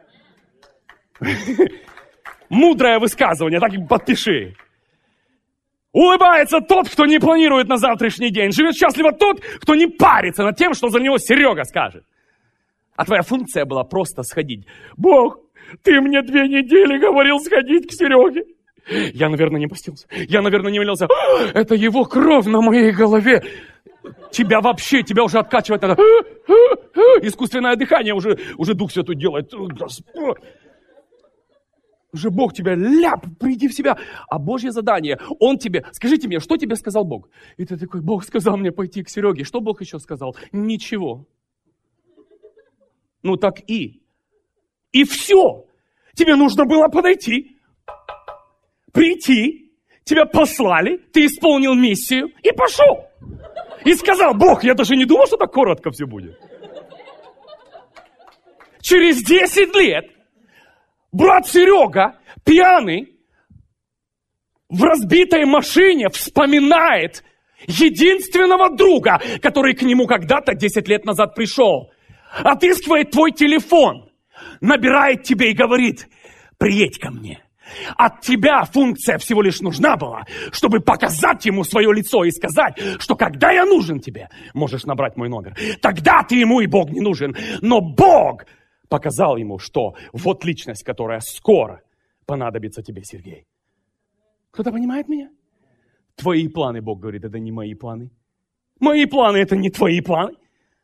Мудрое высказывание, так и подпиши. Улыбается тот, кто не планирует на завтрашний день. Живет счастливо тот, кто не парится над тем, что за него Серега скажет. А твоя функция была просто сходить. Бог, ты мне 2 недели говорил сходить к Сереге. Я, наверное, не постился. Я, наверное, не молился. Это его кровь на моей голове. Тебя уже откачивает это. Искусственное дыхание, уже Дух Святой делает. Господь. Уже Бог тебя, приди в себя. А Божье задание, Он тебе, скажите мне, что тебе сказал Бог? И ты такой, Бог сказал мне пойти к Сереге. Что Бог еще сказал? Ничего. Ну так и все. Тебе нужно было подойти, прийти, тебя послали, ты исполнил миссию и пошел. И сказал, Бог, я даже не думал, что так коротко все будет. Через 10 лет брат Серега, пьяный, в разбитой машине вспоминает единственного друга, который к нему когда-то 10 лет назад пришел. Отыскивает твой телефон, набирает тебе и говорит, приедь ко мне. От тебя функция всего лишь нужна была, чтобы показать ему свое лицо и сказать, что когда я нужен тебе, можешь набрать мой номер. Тогда ты ему и Бог не нужен. Но Бог показал ему, что вот личность, которая скоро понадобится тебе, Сергей. Кто-то понимает меня? Твои планы, Бог говорит, это не мои планы. Мои планы, это не твои планы.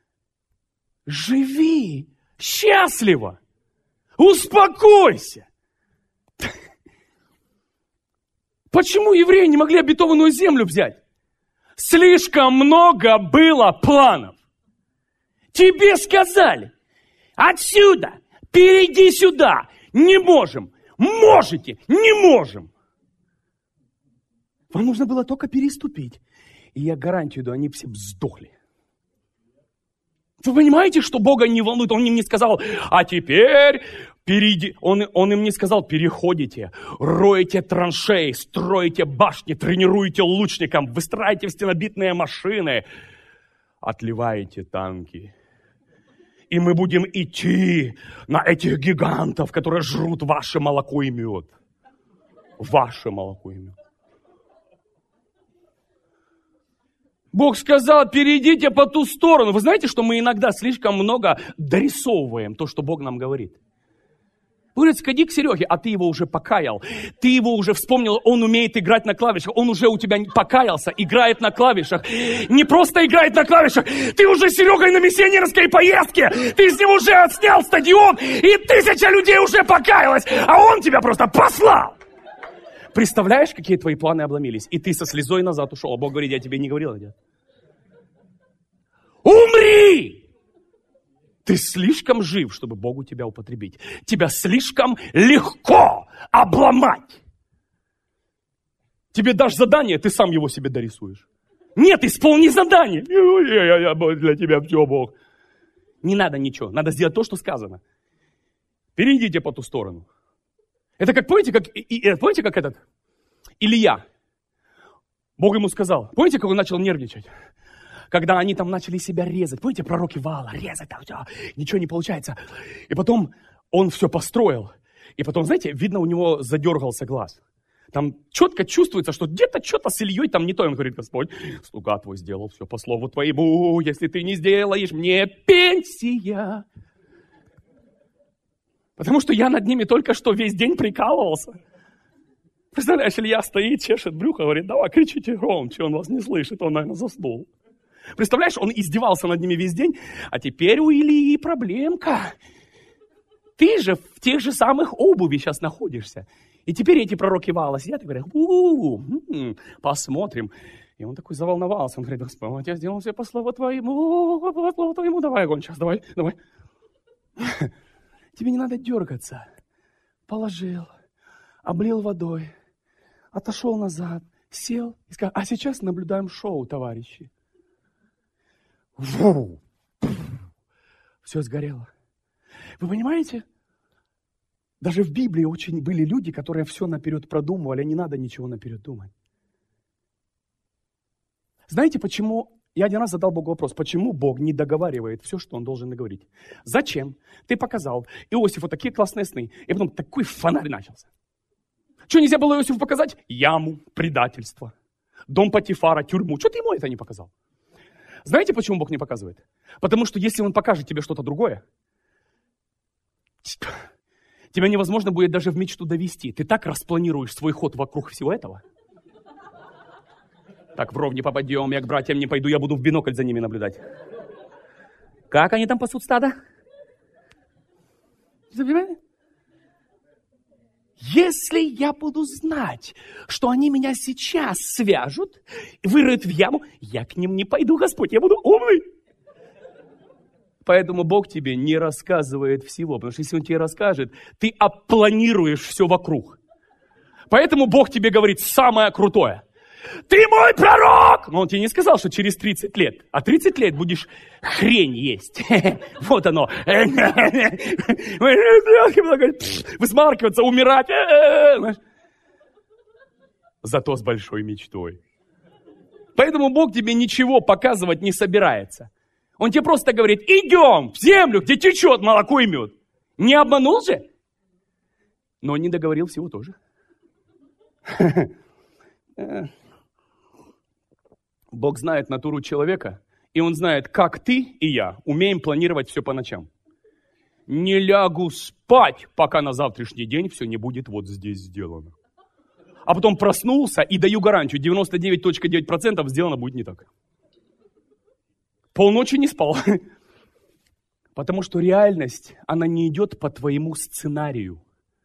Живи счастливо. Успокойся. Почему евреи не могли обетованную землю взять? Слишком много было планов. Тебе сказали, отсюда, перейди сюда. Не можем. Можете, не можем. Вам нужно было только переступить. И я гарантию даю, они все сдохли. Вы понимаете, что Бога не волнует? Он им не сказал, а теперь перейди. Он им не сказал, переходите, роете траншеи, строите башни, тренируете лучникам, выстраиваете в стенобитные машины, отливаете танки. И мы будем идти на этих гигантов, которые жрут ваше молоко и мед. Ваше молоко и мед. Бог сказал, перейдите по ту сторону. Вы знаете, что мы иногда слишком много дорисовываем то, что Бог нам говорит. Говорит, сходи к Сереге, а ты его уже покаял. Ты его уже вспомнил, он умеет играть на клавишах. Он уже у тебя покаялся, играет на клавишах. Не просто играет на клавишах. Ты уже с Серегой на миссионерской поездке. Ты с ним уже отснял стадион, и 1000 людей уже покаялось. А он тебя просто послал. Представляешь, какие твои планы обломились? И ты со слезой назад ушел. А Бог говорит, я тебе не говорил, нет? Умри! Ты слишком жив, чтобы Богу тебя употребить. Тебя слишком легко обломать. Тебе дашь задание, ты сам его себе дорисуешь. Нет, исполни задание. Я для тебя все, Бог. Не надо ничего, надо сделать то, что сказано. Перейдите по ту сторону. Это как, помните, как этот Илья? Бог ему сказал, помните, как он начал нервничать? Когда они там начали себя резать. Помните, пророки Ваала, резать там все, ничего не получается. И потом он все построил. И потом, знаете, видно, у него задергался глаз. Там четко чувствуется, что где-то что-то с Ильей там не то. Он говорит, Господь, слуга твой сделал все по слову твоему. Если ты не сделаешь мне пенсия. Потому что я над ними только что весь день прикалывался. Представляешь, Илья стоит, чешет брюхо, говорит, давай кричите громче, он вас не слышит, он, наверное, заснул. Представляешь, он издевался над ними весь день, а теперь у Ильи проблемка. Ты же в тех же самых обуви сейчас находишься. И теперь эти пророки Ваала сидят и говорят, посмотрим. И он такой заволновался, он говорит, Господь, я сделал все по слову твоему, давай огонь сейчас, давай. Тебе не надо дергаться. Положил, облил водой, отошел назад, сел и сказал, а сейчас наблюдаем шоу, товарищи. Все сгорело. Вы понимаете? Даже в Библии очень были люди, которые все наперед продумывали, не надо ничего наперед думать. Знаете, почему? Я один раз задал Богу вопрос, почему Бог не договаривает все, что Он должен договорить? Зачем? Ты показал Иосифу такие классные сны, и потом такой фонарь начался. Что нельзя было Иосифу показать? Яму, предательство, дом Потифара, тюрьму. Что ты ему это не показал? Знаете, почему Бог не показывает? Потому что если Он покажет тебе что-то другое, тебя невозможно будет даже в мечту довести. Ты так распланируешь свой ход вокруг всего этого. Так, в ров не попадем, я к братьям не пойду, я буду в бинокль за ними наблюдать. Как они там пасут стадо? Если я буду знать, что они меня сейчас свяжут, выроют в яму, я к ним не пойду, Господь, я буду умный. Поэтому Бог тебе не рассказывает всего, потому что если Он тебе расскажет, ты опланируешь все вокруг. Поэтому Бог тебе говорит самое крутое. Ты мой пророк! Но Он тебе не сказал, что через 30 лет. А 30 лет будешь хрень есть. Вот оно. Высмаркиваться, умирать. Зато с большой мечтой. Поэтому Бог тебе ничего показывать не собирается. Он тебе просто говорит, идем в землю, где течет молоко и мед. Не обманул же? Но не договорил всего тоже. Бог знает натуру человека, и Он знает, как ты и я умеем планировать все по ночам. Не лягу спать, пока на завтрашний день все не будет вот здесь сделано. А потом проснулся и даю гарантию, 99.9% сделано будет не так. Полночи не спал. Потому что реальность, она не идет по твоему сценарию.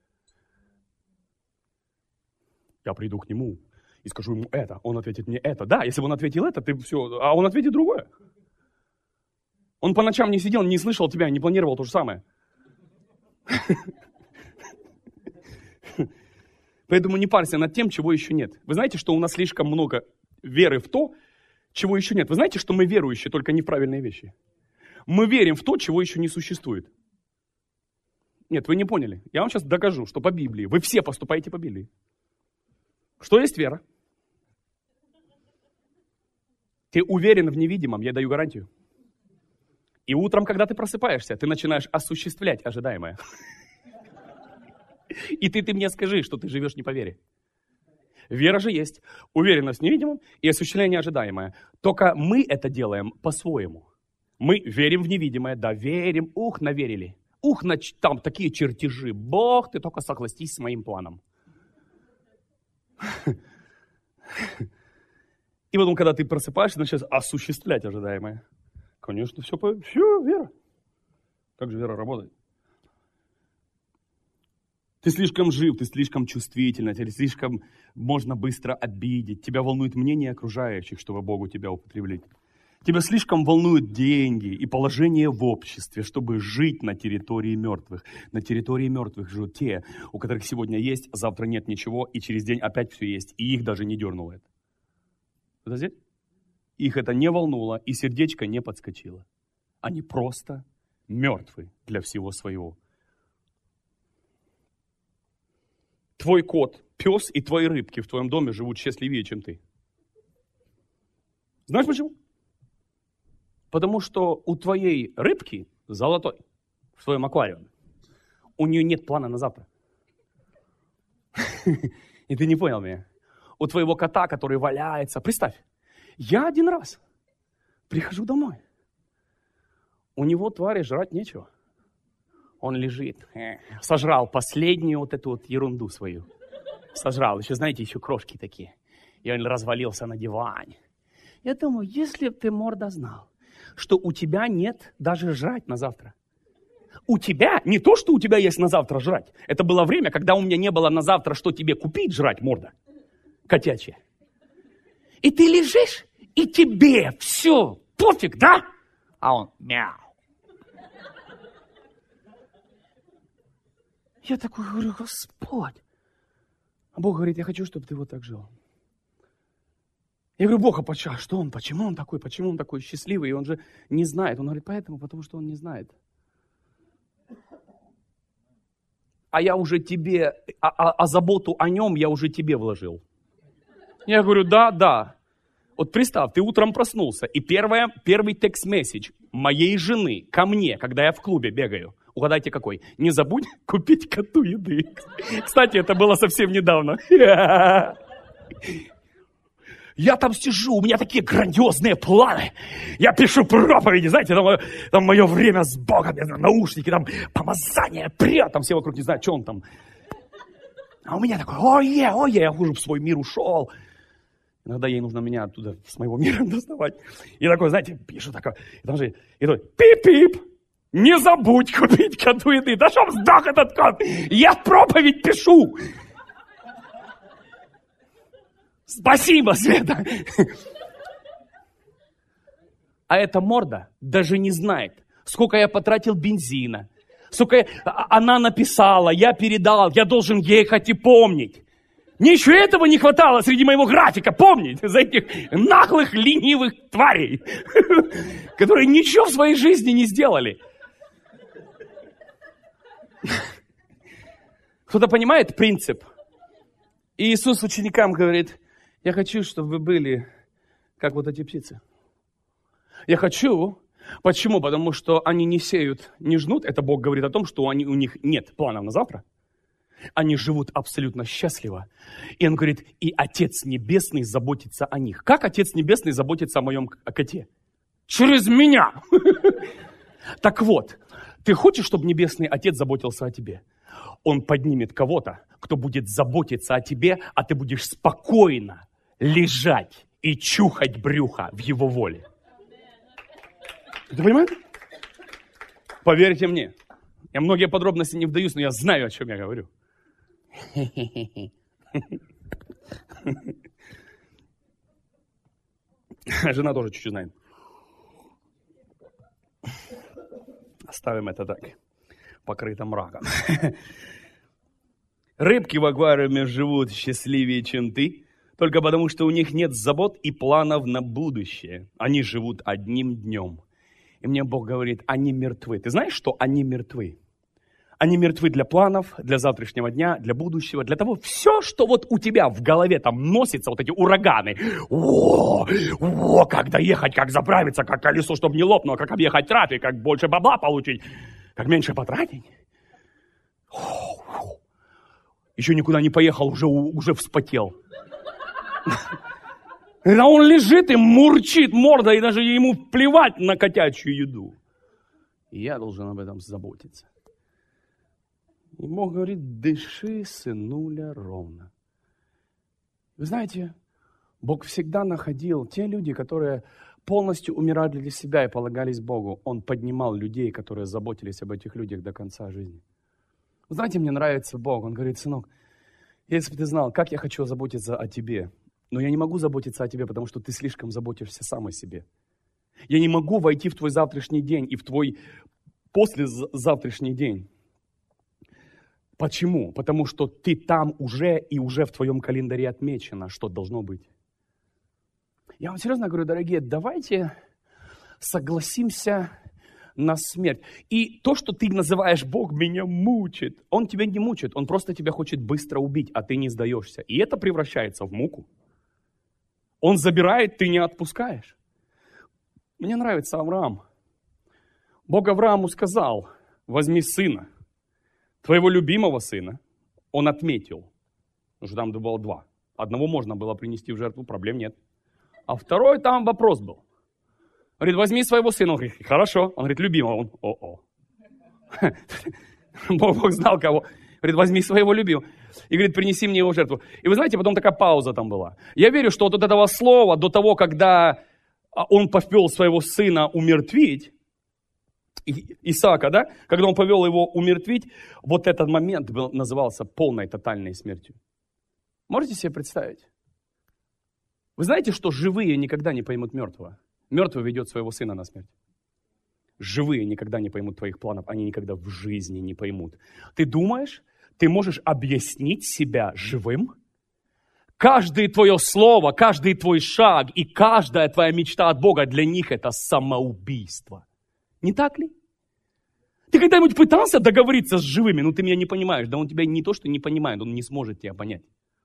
Я приду к нему и скажу ему это, он ответит мне это. Да, если бы он ответил это, ты все, а он ответит другое. Он по ночам не сидел, не слышал тебя, не планировал то же самое. Поэтому не парься над тем, чего еще нет. Вы знаете, что у нас слишком много веры в то, чего еще нет. Вы знаете, что мы верующие, только не в правильные вещи. Мы верим в то, чего еще не существует. Нет, вы не поняли. Я вам сейчас докажу, что по Библии, вы все поступаете по Библии. Что есть вера? Ты уверен в невидимом, я даю гарантию. И утром, когда ты просыпаешься, ты начинаешь осуществлять ожидаемое. И ты мне скажи, что ты живешь не по вере. Вера же есть уверенность в невидимом и осуществление ожидаемое. Только мы это делаем по-своему. Мы верим в невидимое, да, верим, наверили. Там такие чертежи. Бог, ты только согласись с моим планом. И потом, когда ты просыпаешься, начинаешь осуществлять ожидаемое. Конечно, все вера. Как же вера работает? Ты слишком жив, ты слишком чувствительна, тебе слишком можно быстро обидеть. Тебя волнует мнение окружающих, чтобы Богу тебя употребить. Тебя слишком волнуют деньги и положение в обществе, чтобы жить на территории мертвых. На территории мертвых живут те, у которых сегодня есть, а завтра нет ничего, и через день опять все есть, и их даже не дернуло это. Это здесь? Их это не волнуло, и сердечко не подскочило. Они просто мертвы для всего своего. Твой кот, пес и твои рыбки в твоем доме живут счастливее, чем ты. Знаешь почему? Потому что у твоей рыбки золотой в твоем аквариуме. У нее нет плана на завтра. И ты не понял меня. У твоего кота, который валяется, представь, я один раз прихожу домой. У него, твари, жрать нечего. Он лежит, сожрал последнюю вот эту вот ерунду свою. Сожрал, еще, знаете, еще крошки такие. И он развалился на диване. Я думаю, если бы ты, морда, знал, что у тебя нет даже жрать на завтра. У тебя, не то, что у тебя есть на завтра жрать. Это было время, когда у меня не было на завтра, что тебе купить жрать, морда. Котячья. И ты лежишь, и тебе все пофиг, да? А он мяу. Я такой говорю, Господь. А Бог говорит, я хочу, чтобы ты вот так жил. Я говорю, Бог, а что он, почему он такой счастливый? И он же не знает. Он говорит, потому что он не знает. А я уже тебе, заботу о нем я уже тебе вложил. Я говорю, да. Вот представь, ты утром проснулся, и первый текст-месседж моей жены ко мне, когда я в клубе бегаю. Угадайте какой? Не забудь купить коту еды. Кстати, это было совсем недавно. Я там сижу, у меня такие грандиозные планы. Я пишу проповеди, знаете, там мое время с Богом, наушники, там помазание, прет, там все вокруг не знают, что он там. А у меня такой, ой, я уже в свой мир ушел. Иногда ей нужно меня оттуда, с моего мира доставать. И такой, знаете, пишу такой, и такой, пип-пип, не забудь купить коту еды. Да чтоб сдох этот кот, я проповедь пишу. Спасибо, Света. А эта морда даже не знает, сколько я потратил бензина, сколько она написала, я передал, я должен ехать и помнить. Мне еще этого не хватало среди моего графика помнить за этих наглых, ленивых тварей, которые ничего в своей жизни не сделали. Кто-то понимает принцип? И Иисус ученикам говорит, я хочу, чтобы вы были, как вот эти птицы. Я хочу. Почему? Потому что они не сеют, не жнут. Это Бог говорит о том, что у них нет планов на завтра. Они живут абсолютно счастливо. И он говорит, и Отец Небесный заботится о них. Как Отец Небесный заботится о моем коте? Через меня. Так вот, ты хочешь, чтобы Небесный Отец заботился о тебе? Он поднимет кого-то, кто будет заботиться о тебе, а ты будешь спокойно лежать и чухать брюхо в его воле. Ты понимаешь? Поверьте мне. Я многие подробности не вдаюсь, но я знаю, о чем я говорю. Жена тоже чуть-чуть знает. Оставим это так, покрыто мраком. Рыбки в аквариуме живут счастливее, чем ты, только потому, что у них нет забот и планов на будущее. Они живут одним днем. И мне Бог говорит, они мертвы. Ты знаешь, что они мертвы? Они мертвы для планов, для завтрашнего дня, для будущего, для того, все, что вот у тебя в голове там носится, вот эти ураганы. Как доехать, как заправиться, как колесо, чтобы не лопнуло, как объехать трафик, как больше бабла получить, как меньше потратить. Еще никуда не поехал, уже вспотел. Когда он лежит и мурчит мордой, и даже ему плевать на котячью еду. И я должен об этом заботиться. И Бог говорит, дыши, сынуля, ровно. Вы знаете, Бог всегда находил те люди, которые полностью умирали для себя и полагались Богу. Он поднимал людей, которые заботились об этих людях до конца жизни. Вы знаете, мне нравится Бог. Он говорит, сынок, если бы ты знал, как я хочу заботиться о тебе, но я не могу заботиться о тебе, потому что ты слишком заботишься сам о себе. Я не могу войти в твой завтрашний день и в твой послезавтрашний день. Почему? Потому что ты там уже и уже в твоем календаре отмечено, что должно быть. Я вам серьезно говорю, дорогие, давайте согласимся на смерть. И то, что ты называешь Бог меня мучит, Он тебя не мучит, Он просто тебя хочет быстро убить, а ты не сдаешься. И это превращается в муку. Он забирает, ты не отпускаешь. Мне нравится Авраам. Бог Аврааму сказал, возьми сына, твоего любимого сына. Он отметил, потому что там было два. Одного можно было принести в жертву, проблем нет. А второй там вопрос был. Говорит, возьми своего сына. Он говорит, хорошо. Он говорит, любимого. Он, о-о. Бог знал кого. Говорит, возьми своего любимого. И говорит, принеси мне его в жертву. И вы знаете, потом такая пауза там была. Я верю, что вот от этого слова, до того, когда он повел своего сына умертвить, Исаака, да? Когда он повел его умертвить, вот этот момент назывался полной, тотальной смертью. Можете себе представить? Вы знаете, что живые никогда не поймут мертвого? Мертвый ведет своего сына на смерть. Живые никогда не поймут твоих планов, они никогда в жизни не поймут. Ты думаешь, ты можешь объяснить себя живым? Каждое твое слово, каждый твой шаг и каждая твоя мечта от Бога для них это самоубийство. Не так ли? Ты когда-нибудь пытался договориться с живыми? Ну ты меня не понимаешь. Да он тебя не то, что не понимает, он не сможет тебя понять.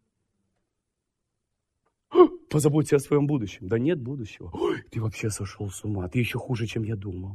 Позаботься о своем будущем. Да нет будущего. Ой, ты вообще сошел с ума. Ты еще хуже, чем я думал.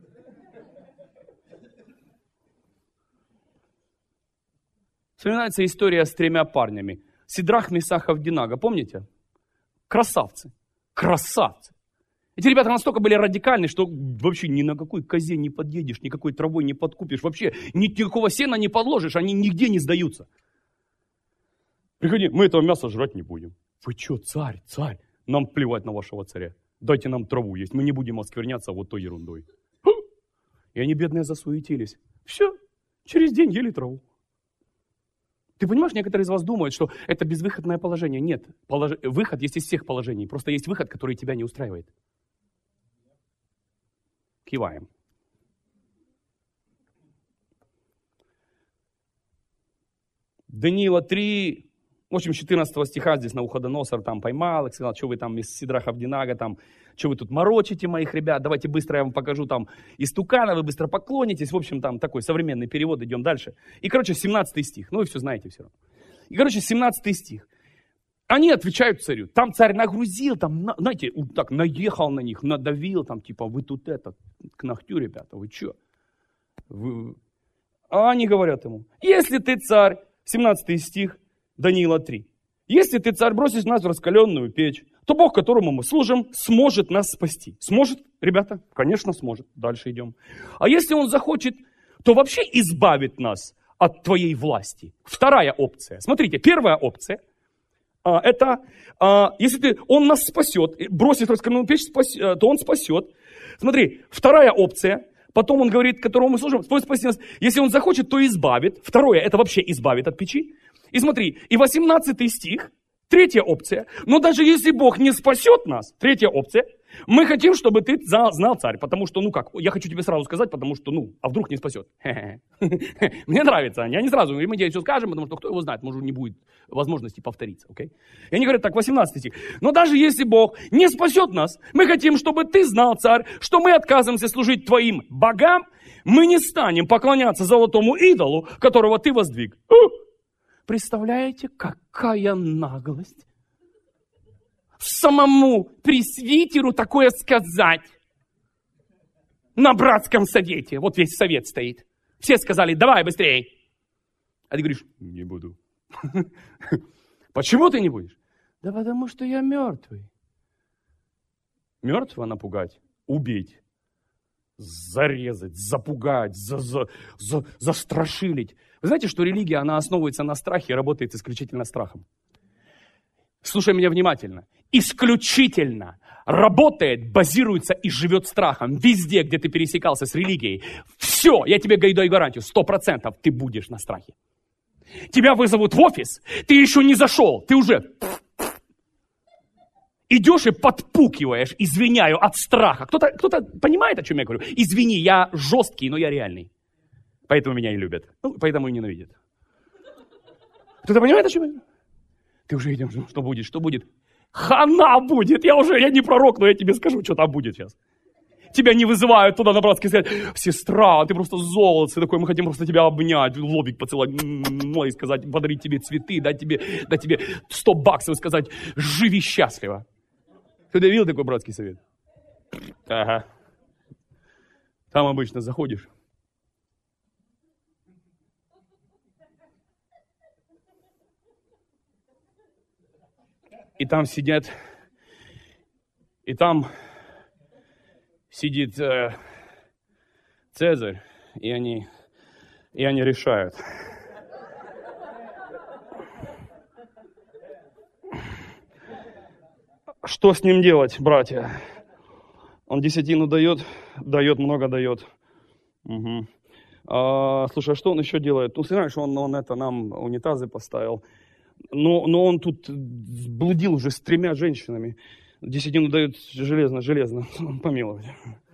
Вспоминается история с 3 парнями. Сидрах, Месах, Авдинага. Помните? Красавцы. Красавцы. Эти ребята настолько были радикальны, что вообще ни на какой козе не подъедешь, никакой травой не подкупишь. Вообще никакого сена не подложишь. Они нигде не сдаются. Приходи, мы этого мяса жрать не будем. Вы что, царь, царь? Нам плевать на вашего царя. Дайте нам траву есть. Мы не будем оскверняться вот той ерундой. И они, бедные, засуетились. Все, через день ели траву. Ты понимаешь, некоторые из вас думают, что это безвыходное положение. Нет, выход есть из всех положений. Просто есть выход, который тебя не устраивает. Киваем. Даниила 3... В общем, 14 стиха здесь Навуходоносор там поймал, и сказал, что вы там из Сидраха Авдинага, там, что вы тут морочите моих ребят, давайте быстро я вам покажу там истукана, вы быстро поклонитесь. В общем, там такой современный перевод, идем дальше. И, 17 стих, ну вы все знаете все равно. И, 17 стих. Они отвечают царю, там царь нагрузил, там, знаете, так наехал на них, надавил, там, типа, вы тут к ногтю, ребята, вы что? А они говорят ему, если ты царь, 17 стих, Даниила 3. Если ты, царь, бросишь нас в раскаленную печь, то Бог, которому мы служим, сможет нас спасти. Сможет, ребята? Конечно, сможет. Дальше идем. А если он захочет, то вообще избавит нас от твоей власти. Вторая опция. Смотрите, первая опция. Это, если он нас спасет, бросит в раскаленную печь, то он спасет. Смотри, вторая опция. Потом он говорит, которому мы служим, спаси нас. Если он захочет, то избавит. Второе, это вообще избавит от печи. И смотри, и 18 стих, третья опция. Но даже если Бог не спасет нас, третья опция, мы хотим, чтобы ты знал, царь, потому что, я хочу тебе сразу сказать, потому что, а вдруг не спасет. Мне нравится, они не сразу, мы тебе все скажем, потому что кто его знает, может не будет возможности повториться, окей? И они говорят так, 18 стих. Но даже если Бог не спасет нас, мы хотим, чтобы ты знал, царь, что мы отказываемся служить твоим богам, мы не станем поклоняться золотому идолу, которого ты воздвиг. Представляете, какая наглость? Самому пресвитеру такое сказать на братском совете. Вот весь совет стоит. Все сказали, давай быстрее. А ты говоришь, не буду. Почему ты не будешь? Да потому что я мертвый. Мертвого напугать, убить, зарезать, запугать, застрашилить. Вы знаете, что религия, она основывается на страхе и работает исключительно страхом. Слушай меня внимательно. Исключительно работает, базируется и живет страхом. Везде, где ты пересекался с религией, все, я тебе даю гарантию, 100% ты будешь на страхе. Тебя вызовут в офис, ты еще не зашел, ты уже идешь и подпукиваешь, извиняю, от страха. Кто-то понимает, о чем я говорю? Извини, я жесткий, но я реальный. Поэтому меня и любят. Ну, поэтому и ненавидят. Кто-то понимает, о чем я говорю? Ты уже идешь, что будет, что будет? Хана будет! Я не пророк, но я тебе скажу, что там будет сейчас. Тебя не вызывают туда на братский сказать: сестра, ты просто золото такой, мы хотим просто тебя обнять, лобик поцеловать, и сказать, подарить тебе цветы, дать тебе $100 и сказать: живи счастливо. Ты видел такой братский совет? Ага. Там обычно заходишь. И там сидит Цезарь, и они решают. Что с ним делать, братья? Он десятину дает, много дает. Угу. Слушай, а что он еще делает? Ну, знаешь, он нам унитазы поставил. Но он тут блудил уже с 3 женщинами. Десятину дает железно. Помилуйте.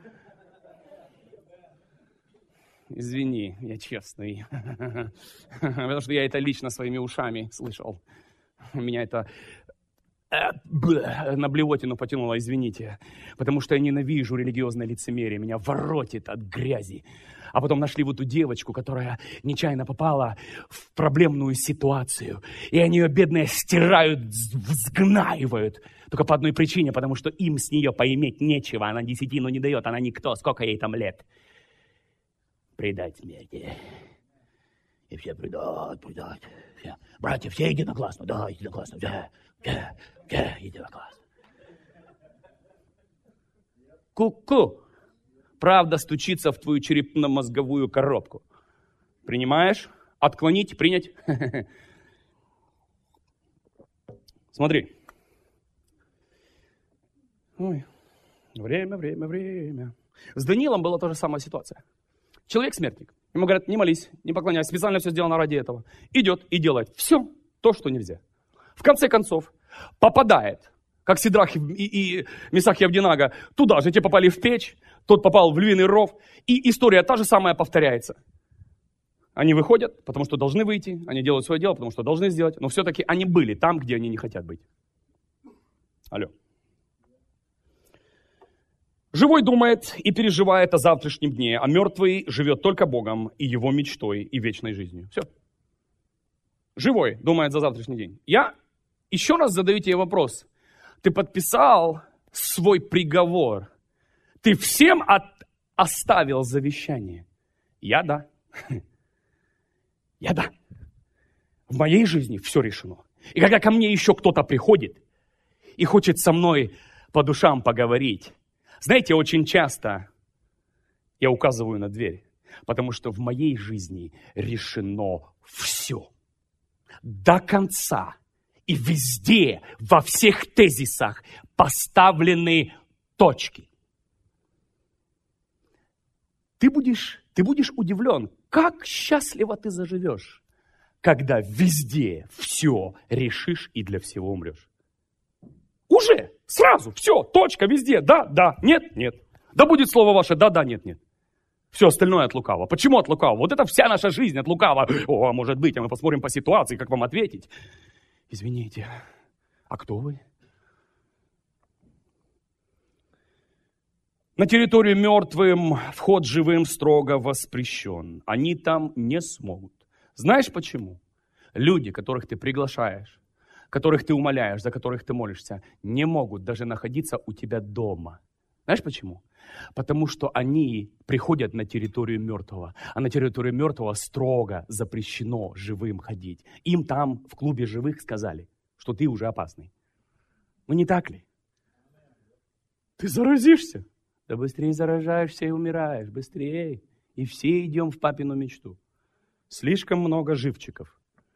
Извини, я честный. Потому что я это лично своими ушами слышал. Меня это на блевотину потянуло, извините. Потому что я ненавижу религиозное лицемерие. Меня воротит от грязи. А потом нашли вот эту девочку, которая нечаянно попала в проблемную ситуацию. И они ее, бедные, стирают, сгнаивают. Только по одной причине, потому что им с нее поиметь нечего. Она десятину не дает, она никто. Сколько ей там лет? Предать смерти. И все предать. Все. Братья, все единогласно. Да, единогласно. Все, единогласно. Ку-ку. Правда стучится в твою черепно-мозговую коробку. Принимаешь? Отклонить? Принять? Смотри. Ой. Время. С Даниилом была та же самая ситуация. Человек-смертник. Ему говорят: не молись, не поклоняйся, специально все сделано ради этого. Идет и делает все то, что нельзя. В конце концов, попадает, как Сидрах и Месах и Авдинага, туда же, те попали в печь, тот попал в львиный ров, и история та же самая повторяется. Они выходят, потому что должны выйти, они делают свое дело, потому что должны сделать, но все-таки они были там, где они не хотят быть. Алло. Живой думает и переживает о завтрашнем дне, а мертвый живет только Богом и его мечтой и вечной жизнью. Все. Живой думает за завтрашний день. Я еще раз задаю тебе вопрос. Ты подписал свой приговор? Ты всем оставил завещание? Я да. Я да. В моей жизни все решено. И когда ко мне еще кто-то приходит и хочет со мной по душам поговорить, знаете, очень часто я указываю на дверь, потому что в моей жизни решено все. До конца. И везде, во всех тезисах поставлены точки. Ты будешь удивлен, как счастливо ты заживешь, когда везде все решишь и для всего умрешь. Уже, сразу, все, точка везде, да, нет. Да будет слово ваше, да, нет. Все остальное от лукавого. Почему от лукавого? Вот это вся наша жизнь от лукавого. О, может быть, а мы посмотрим по ситуации, как вам ответить. Извините, а кто вы? На территорию мертвым вход живым строго воспрещен. Они там не смогут. Знаешь почему? Люди, которых ты приглашаешь, которых ты умоляешь, за которых ты молишься, не могут даже находиться у тебя дома. Знаешь почему? Потому что они приходят на территорию мертвого, а на территорию мертвого строго запрещено живым ходить. Им там в клубе живых сказали, что ты уже опасный. Ну не так ли? Ты заразишься. Да быстрее заражаешься и умираешь, быстрее. И все идем в папину мечту. Слишком много живчиков.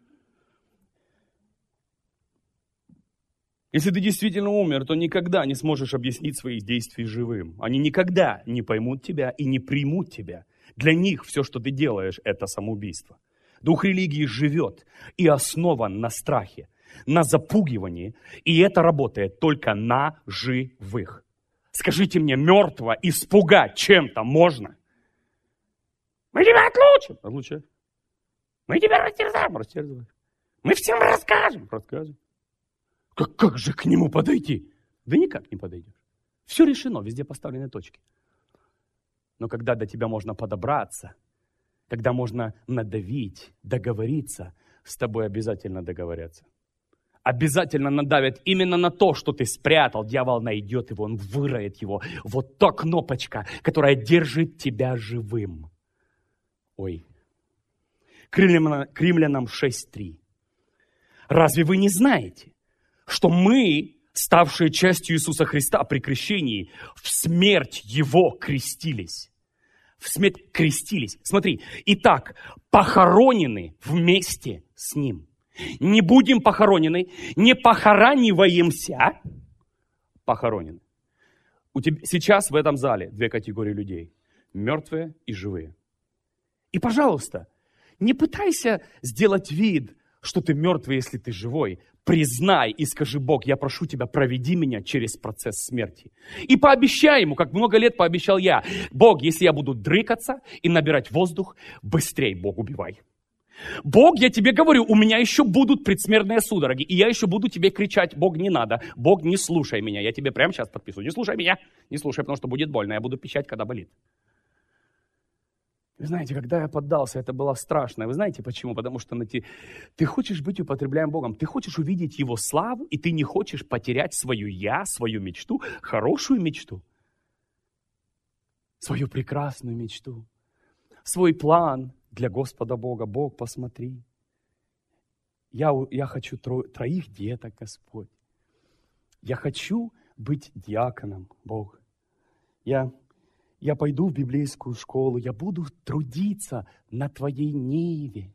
Если ты действительно умер, то никогда не сможешь объяснить своих действий живым. Они никогда не поймут тебя и не примут тебя. Для них все, что ты делаешь, это самоубийство. Дух религии живет и основан на страхе, на запугивании, и это работает только на живых. Скажите мне, мертвого испугать чем-то можно? Мы тебя отлучим. Отлучай. Мы тебя растерзаем. Растерзаем. Мы всем расскажем. Рассказывай. Как же к нему подойти? Да никак не подойдешь. Все решено, везде поставлены точки. Но когда до тебя можно подобраться, когда можно надавить, договориться, с тобой обязательно договорятся. Обязательно надавят именно на то, что ты спрятал. Дьявол найдет его, он выроет его. Вот та кнопочка, которая держит тебя живым. Ой. Римлянам 6:3. Разве вы не знаете, что мы, ставшие частью Иисуса Христа при крещении, в смерть Его крестились? В смерть крестились. Смотри, итак, похоронены вместе с Ним. Не будем похоронены, не похораниваемся, похоронены. У тебя сейчас в этом зале две категории людей. Мертвые и живые. И, пожалуйста, не пытайся сделать вид, что ты мертвый, если ты живой. Признай и скажи: Бог, я прошу тебя, проведи меня через процесс смерти. И пообещай ему, как много лет пообещал я: Бог, если я буду дрыкаться и набирать воздух, быстрей, Бог, убивай. Бог, я тебе говорю, у меня еще будут предсмертные судороги, и я еще буду тебе кричать: Бог, не надо, Бог, не слушай меня. Я тебе прямо сейчас подписываю: не слушай меня, не слушай, потому что будет больно, я буду пищать, когда болит. Вы знаете, когда я поддался, это было страшно. Вы знаете почему? Потому что ты хочешь быть употребляем Богом, ты хочешь увидеть Его славу, и ты не хочешь потерять свою я, свою мечту, хорошую мечту, свою прекрасную мечту, свой план для Господа Бога. Бог, посмотри, я хочу троих деток, Господь. Я хочу быть диаконом, Бог. Я пойду в библейскую школу, я буду трудиться на Твоей ниве.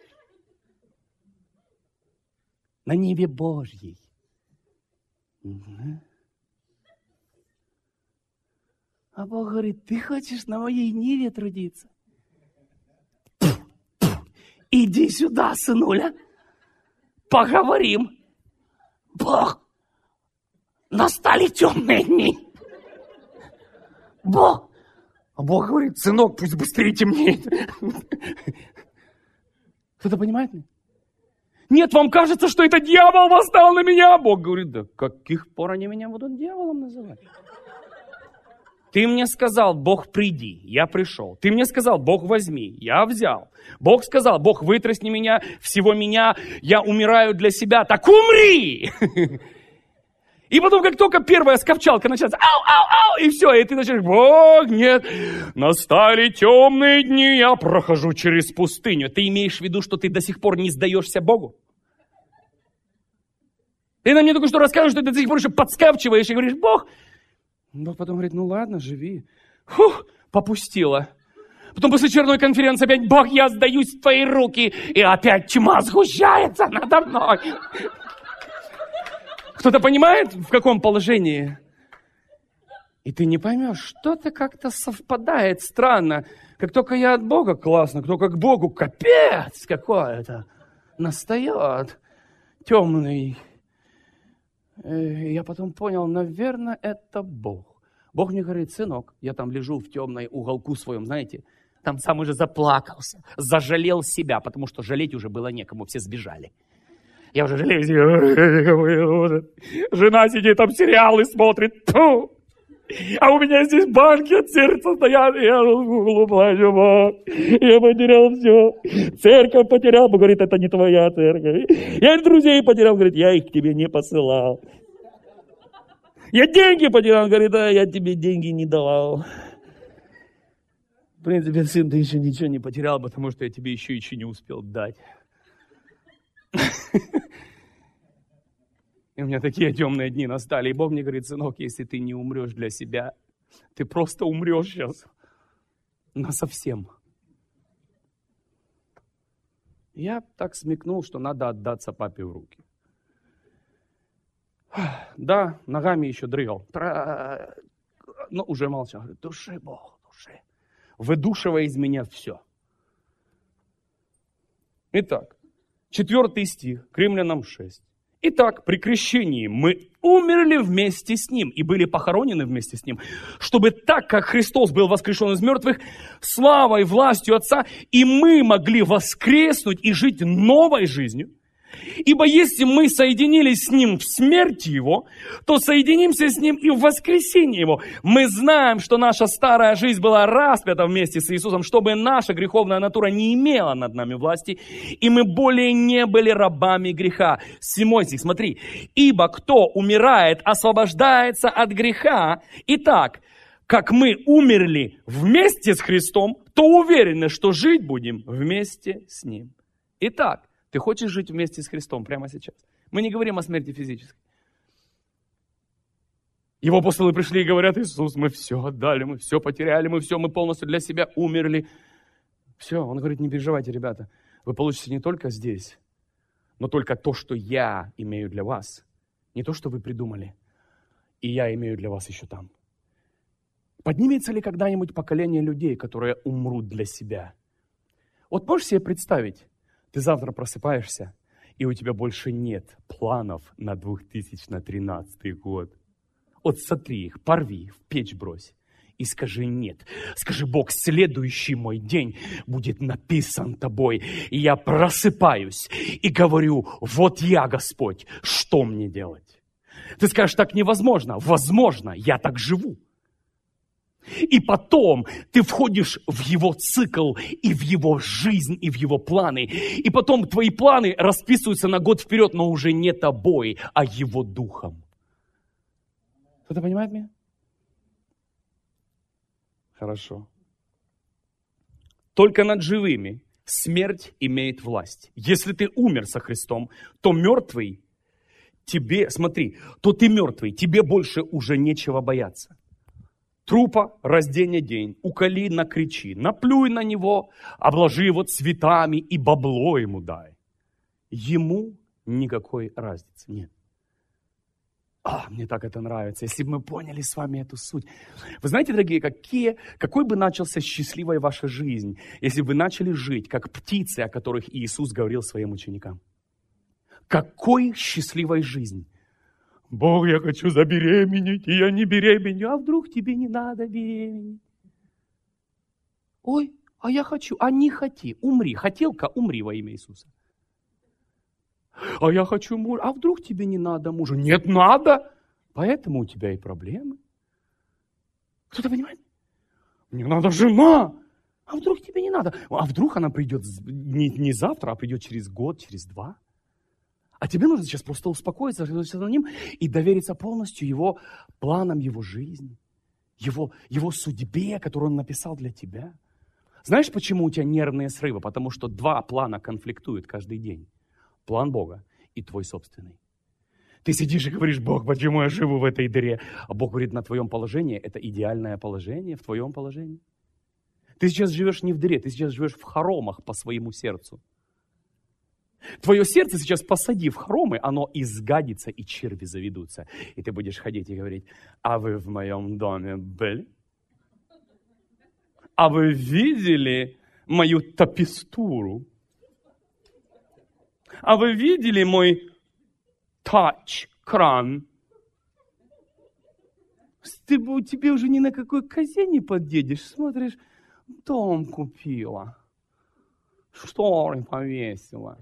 На ниве Божьей. Угу. А Бог говорит: ты хочешь на моей ниве трудиться? Иди сюда, сынуля, поговорим. Бог, настали темные дни. Бог. А Бог говорит: сынок, пусть быстрее темнеет. Кто-то понимает меня? Нет, вам кажется, что это дьявол восстал на меня. Бог говорит: да каких пор они меня будут дьяволом называть? Ты мне сказал: Бог, приди, я пришел. Ты мне сказал: Бог, возьми, я взял. Бог сказал: Бог, вытрясни меня, всего меня, я умираю для себя. Так умри! И потом, как только первая скопчалка начинается: ау, и все, и ты начинаешь: Бог, нет, настали темные дни, я прохожу через пустыню. Ты имеешь в виду, что ты до сих пор не сдаешься Богу? Ты нам мне только что рассказываешь, что ты до сих пор еще подскапчиваешь и говоришь: Бог. Бог потом говорит: ну ладно, живи. Фух, попустила. Потом после черной конференции опять: Бог, я сдаюсь в твои руки. И опять тьма сгущается надо мной. Кто-то понимает, в каком положении? И ты не поймешь, что-то как-то совпадает странно. Как только я от Бога, классно, как только к Богу, капец какой-то настает темный. И я потом понял, наверное, это Бог. Бог мне говорит: сынок, я там лежу в темной уголку своем, знаете, там сам уже заплакался, зажалел себя, потому что жалеть уже было некому, все сбежали. Я уже жалею себя. Жена сидит там, сериалы смотрит. Тьфу! А у меня здесь банки от сердца стоят. Я в углу плачу: я потерял все. Церковь потерял. Бог говорит: это не твоя церковь. Я друзей потерял. Говорит: я их к тебе не посылал. Я деньги потерял. Говорит: а я тебе деньги не давал. В принципе, сын, ты еще ничего не потерял, потому что я тебе еще не успел дать. И у меня такие темные дни настали. И Бог мне говорит: сынок, если ты не умрешь для себя, ты просто умрешь сейчас. Насовсем. Я так смекнул, что надо отдаться папе в руки. Да, ногами еще дрыгал. Но уже молчал. Говорю: души, Бог, души. Выдушивай из меня все. Итак, 4 стих, к Римлянам 6. Итак, при крещении мы умерли вместе с Ним и были похоронены вместе с Ним, чтобы так, как Христос был воскрешен из мертвых, славой, властью Отца, и мы могли воскреснуть и жить новой жизнью. Ибо если мы соединились с Ним в смерти Его, то соединимся с Ним и в воскресении Его. Мы знаем, что наша старая жизнь была распята вместе с Иисусом, чтобы наша греховная натура не имела над нами власти, и мы более не были рабами греха. 7 стих, смотри. Ибо кто умирает, освобождается от греха. Итак, как мы умерли вместе с Христом, то уверены, что жить будем вместе с Ним. Итак, ты хочешь жить вместе с Христом прямо сейчас? Мы не говорим о смерти физической. Его апостолы пришли и говорят: Иисус, мы все отдали, мы все потеряли, мы полностью для себя умерли. Все, он говорит: не переживайте, ребята, вы получите не только здесь, но только то, что я имею для вас. Не то, что вы придумали, и я имею для вас еще там. Поднимется ли когда-нибудь поколение людей, которые умрут для себя? Вот можешь себе представить, ты завтра просыпаешься, и у тебя больше нет планов на 2013 год. Вот сотри их, порви, в печь брось и скажи нет. Скажи: Бог, следующий мой день будет написан тобой. И я просыпаюсь и говорю: вот я, Господь, что мне делать? Ты скажешь: так невозможно. Возможно, я так живу. И потом ты входишь в его цикл, и в его жизнь, и в его планы. И потом твои планы расписываются на год вперед, но уже не тобой, а его духом. Кто-то понимает меня? Хорошо. Только над живыми смерть имеет власть. Если ты умер со Христом, то мертвый тебе, смотри, то ты мертвый, тебе больше уже нечего бояться. Трупа раздень день, уколи, накричи, наплюй на него, обложи его цветами и бабло ему дай. Ему никакой разницы нет. Мне так это нравится, если бы мы поняли с вами эту суть. Вы знаете, дорогие, какой бы начался счастливой ваша жизнь, если бы вы начали жить, как птицы, о которых Иисус говорил своим ученикам? Какой счастливой жизнь? Бог, я хочу забеременеть, и я не беременю. А вдруг тебе не надо беременеть? Ой, а я хочу. А не хоти, умри. Хотелка, умри во имя Иисуса. А я хочу мужа. А вдруг тебе не надо мужа? Нет, надо. Поэтому у тебя и проблемы. Кто-то понимает? Мне надо жена. А вдруг тебе не надо? А вдруг она придет не завтра, а придет через год, через 2? А тебе нужно сейчас просто успокоиться, сосредоточиться на ним и довериться полностью его планам, его жизни, его судьбе, которую он написал для тебя. Знаешь, почему у тебя нервные срывы? Потому что 2 плана конфликтуют каждый день. План Бога и твой собственный. Ты сидишь и говоришь: Бог, почему я живу в этой дыре? А Бог говорит: на твоем положении, это идеальное положение, в твоем положении. Ты сейчас живешь не в дыре, ты сейчас живешь в хоромах по своему сердцу. Твое сердце сейчас посади в хоромы, оно изгадится, и черви заведутся. И ты будешь ходить и говорить: а вы в моем доме были? А вы видели мою тапестуру? А вы видели мой тач-кран? Тебе уже ни на какой козе не подъедешь. Смотришь, дом купила, шторы повесила,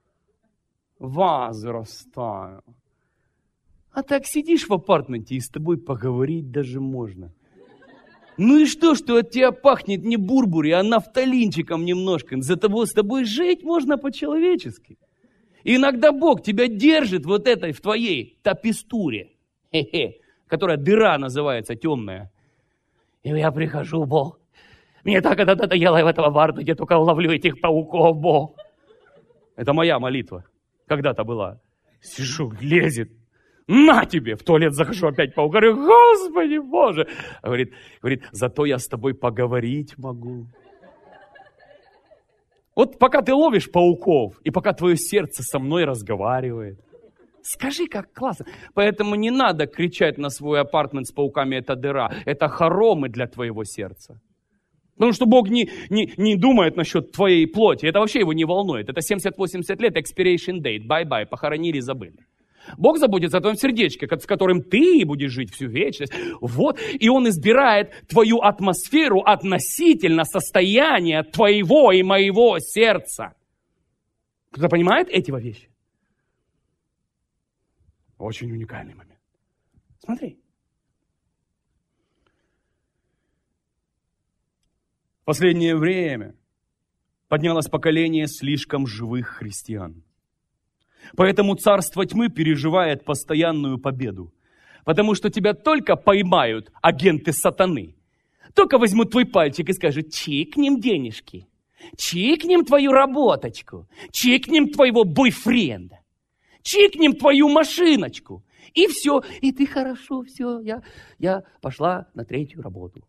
вазы расставила. А так сидишь в апартменте, и с тобой поговорить даже можно. Ну и что от тебя пахнет не бурбури, а нафталинчиком немножко. С тобой жить можно по-человечески. И иногда Бог тебя держит вот этой в твоей тапестуре, которая дыра называется, темная. И я прихожу, Бог, мне так это надоело в этого барда, я только ловлю этих пауков, Бог. Это моя молитва. Когда-то была. Сижу, лезет. На тебе! В туалет захожу, опять паук. Говорю, Господи Боже! Говорит, зато я с тобой поговорить могу. Вот пока ты ловишь пауков, и пока твое сердце со мной разговаривает, скажи, как классно. Поэтому не надо кричать на свой апартмент с пауками, это дыра. Это хоромы для твоего сердца. Потому что Бог не думает насчет твоей плоти. Это вообще его не волнует. Это 70-80 лет, expiration date, bye-bye, похоронили, забыли. Бог заботится о твоем сердечке, с которым ты будешь жить всю вечность. Вот. И Он избирает твою атмосферу относительно состояния твоего и моего сердца. Кто-то понимает эти вещи? Очень уникальный момент. Смотри. В последнее время поднялось поколение слишком живых христиан. Поэтому царство тьмы переживает постоянную победу. Потому что тебя только поймают агенты сатаны. Только возьмут твой пальчик и скажут, чикнем денежки, чикнем твою работочку, чикнем твоего бойфренда, чикнем твою машиночку. И все, и ты хорошо, все, я пошла на 3-ю работу.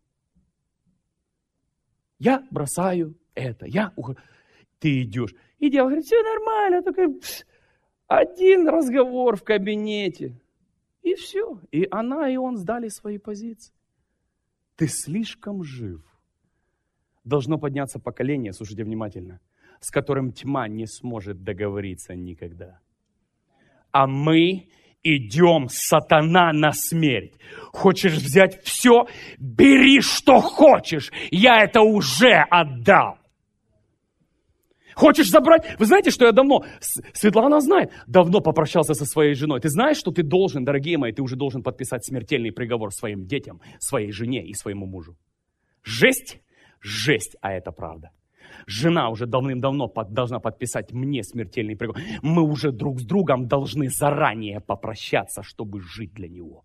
Я бросаю это, ты идешь. И девушка говорит, все нормально, только один разговор в кабинете. И все. И она, и он сдали свои позиции. Ты слишком жив. Должно подняться поколение, слушайте внимательно, с которым тьма не сможет договориться никогда. А мы идем, сатана, на смерть. Хочешь взять все? Бери, что хочешь. Я это уже отдал. Хочешь забрать? Вы знаете, что я давно, Светлана знает, давно попрощался со своей женой. Ты знаешь, что ты должен, дорогие мои, ты уже должен подписать смертельный приговор своим детям, своей жене и своему мужу. Жесть? Жесть, а это правда. Жена уже давным-давно должна подписать мне смертельный приговор. Мы уже друг с другом должны заранее попрощаться, чтобы жить для него.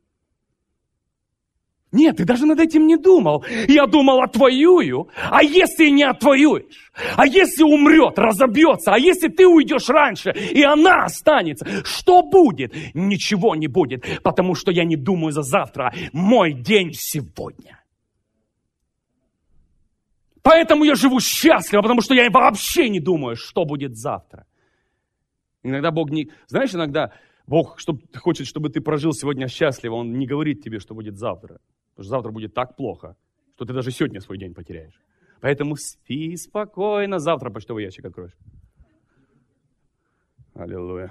Нет, ты даже над этим не думал. Я думал, отвоюю. А если не отвоюешь? А если умрет, разобьется? А если ты уйдешь раньше, и она останется? Что будет? Ничего не будет, потому что я не думаю за завтра. Мой день сегодня. Поэтому я живу счастливо, потому что я вообще не думаю, что будет завтра. Иногда Бог не... Знаешь, иногда Бог хочет, чтобы ты прожил сегодня счастливо. Он не говорит тебе, что будет завтра. Потому что завтра будет так плохо, что ты даже сегодня свой день потеряешь. Поэтому спи спокойно. Завтра почтовый ящик откроешь. Аллилуйя.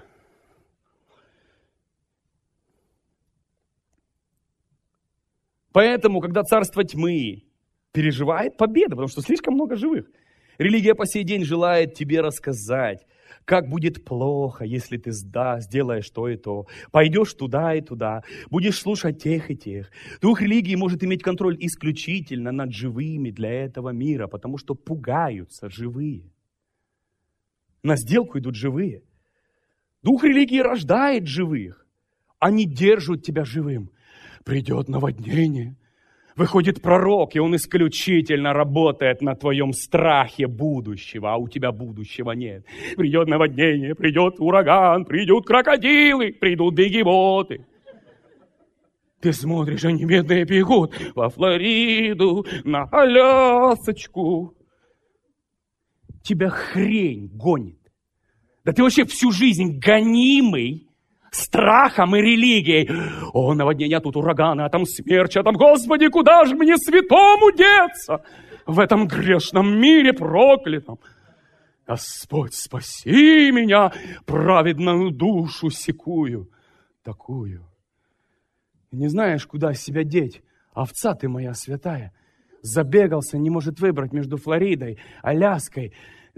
Поэтому, когда царство тьмы переживает победу, потому что слишком много живых, религия по сей день желает тебе рассказать, как будет плохо, если ты сделаешь то и то. Пойдешь туда и туда. Будешь слушать тех и тех. Дух религии может иметь контроль исключительно над живыми для этого мира, потому что пугаются живые. На сделку идут живые. Дух религии рождает живых. Они держат тебя живым. Придет наводнение. Выходит пророк, и он исключительно работает на твоем страхе будущего, а у тебя будущего нет. Придет наводнение, придет ураган, придут крокодилы, придут бегемоты. Ты смотришь, они бедные бегут во Флориду, на Алясочку. Тебя хрень гонит. Да ты вообще всю жизнь гонимый страхом и религией. О, наводнение, тут ураганы, а там смерч, а там, Господи, куда же мне святому деться? В этом грешном мире проклятом. Господь, спаси меня, праведную душу секую, такую. Не знаешь, куда себя деть. Овца ты моя святая. Забегался, не может выбрать между Флоридой, Аляской.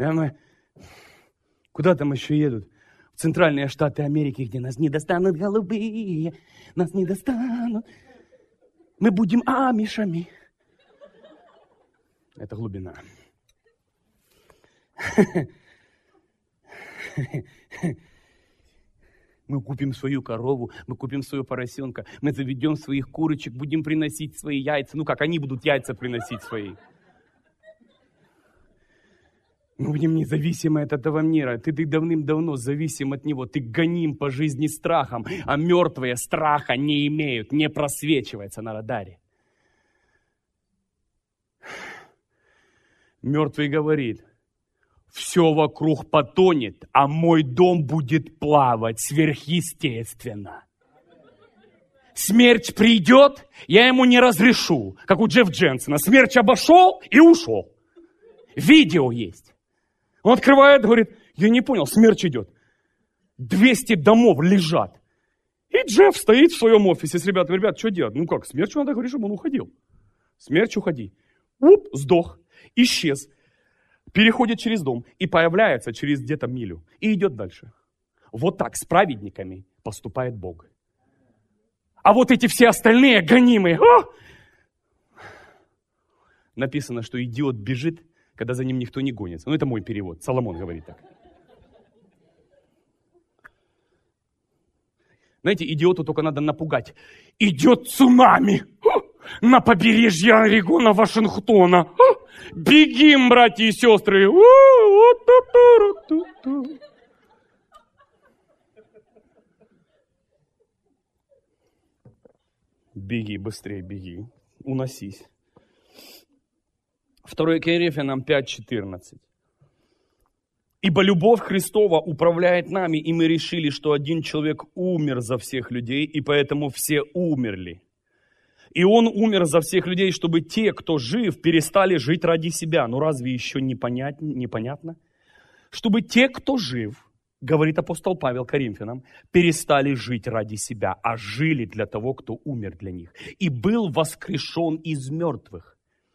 Куда там еще едут? Центральные Штаты Америки, где нас не достанут голубые, нас не достанут. Мы будем амишами. Это глубина. Мы купим свою корову, мы купим свою поросенка, мы заведем своих курочек, будем приносить свои яйца. Ну как, они будут яйца приносить свои. Мы будем независимы от этого мира. Ты давным-давно зависим от него. Ты гоним по жизни страхом, а мертвые страха не имеют, не просвечивается на радаре. Мертвый говорит, все вокруг потонет, а мой дом будет плавать сверхъестественно. Смерть придет, я ему не разрешу, как у Джеффа Дженсона. Смерть обошел и ушел. Видео есть. Он открывает, говорит, я не понял, смерть идет. 200 домов лежат. И Джефф стоит в своем офисе с ребятами. Ребят, что делать? Ну как, смертью надо говорить, чтобы он уходил. Смерть уходи. Уп, сдох, исчез. Переходит через дом и появляется через где-то милю. И идет дальше. Вот так с праведниками поступает Бог. А вот эти все остальные гонимые. Написано, что идиот бежит, когда за ним никто не гонится. Ну, это мой перевод. Соломон говорит так. Знаете, идиоту только надо напугать. Идет цунами на побережье Орегона, Вашингтона. Бегим, братья и сестры. Беги, быстрее беги. Уносись. 2 Коринфянам 5:14. Ибо любовь Христова управляет нами, и мы решили, что один человек умер за всех людей, и поэтому все умерли. И он умер за всех людей, чтобы те, кто жив, перестали жить ради себя. Ну разве еще непонятно? Чтобы те, кто жив, говорит апостол Павел Коринфянам, перестали жить ради себя, а жили для того, кто умер для них. И был воскрешен из мертвых.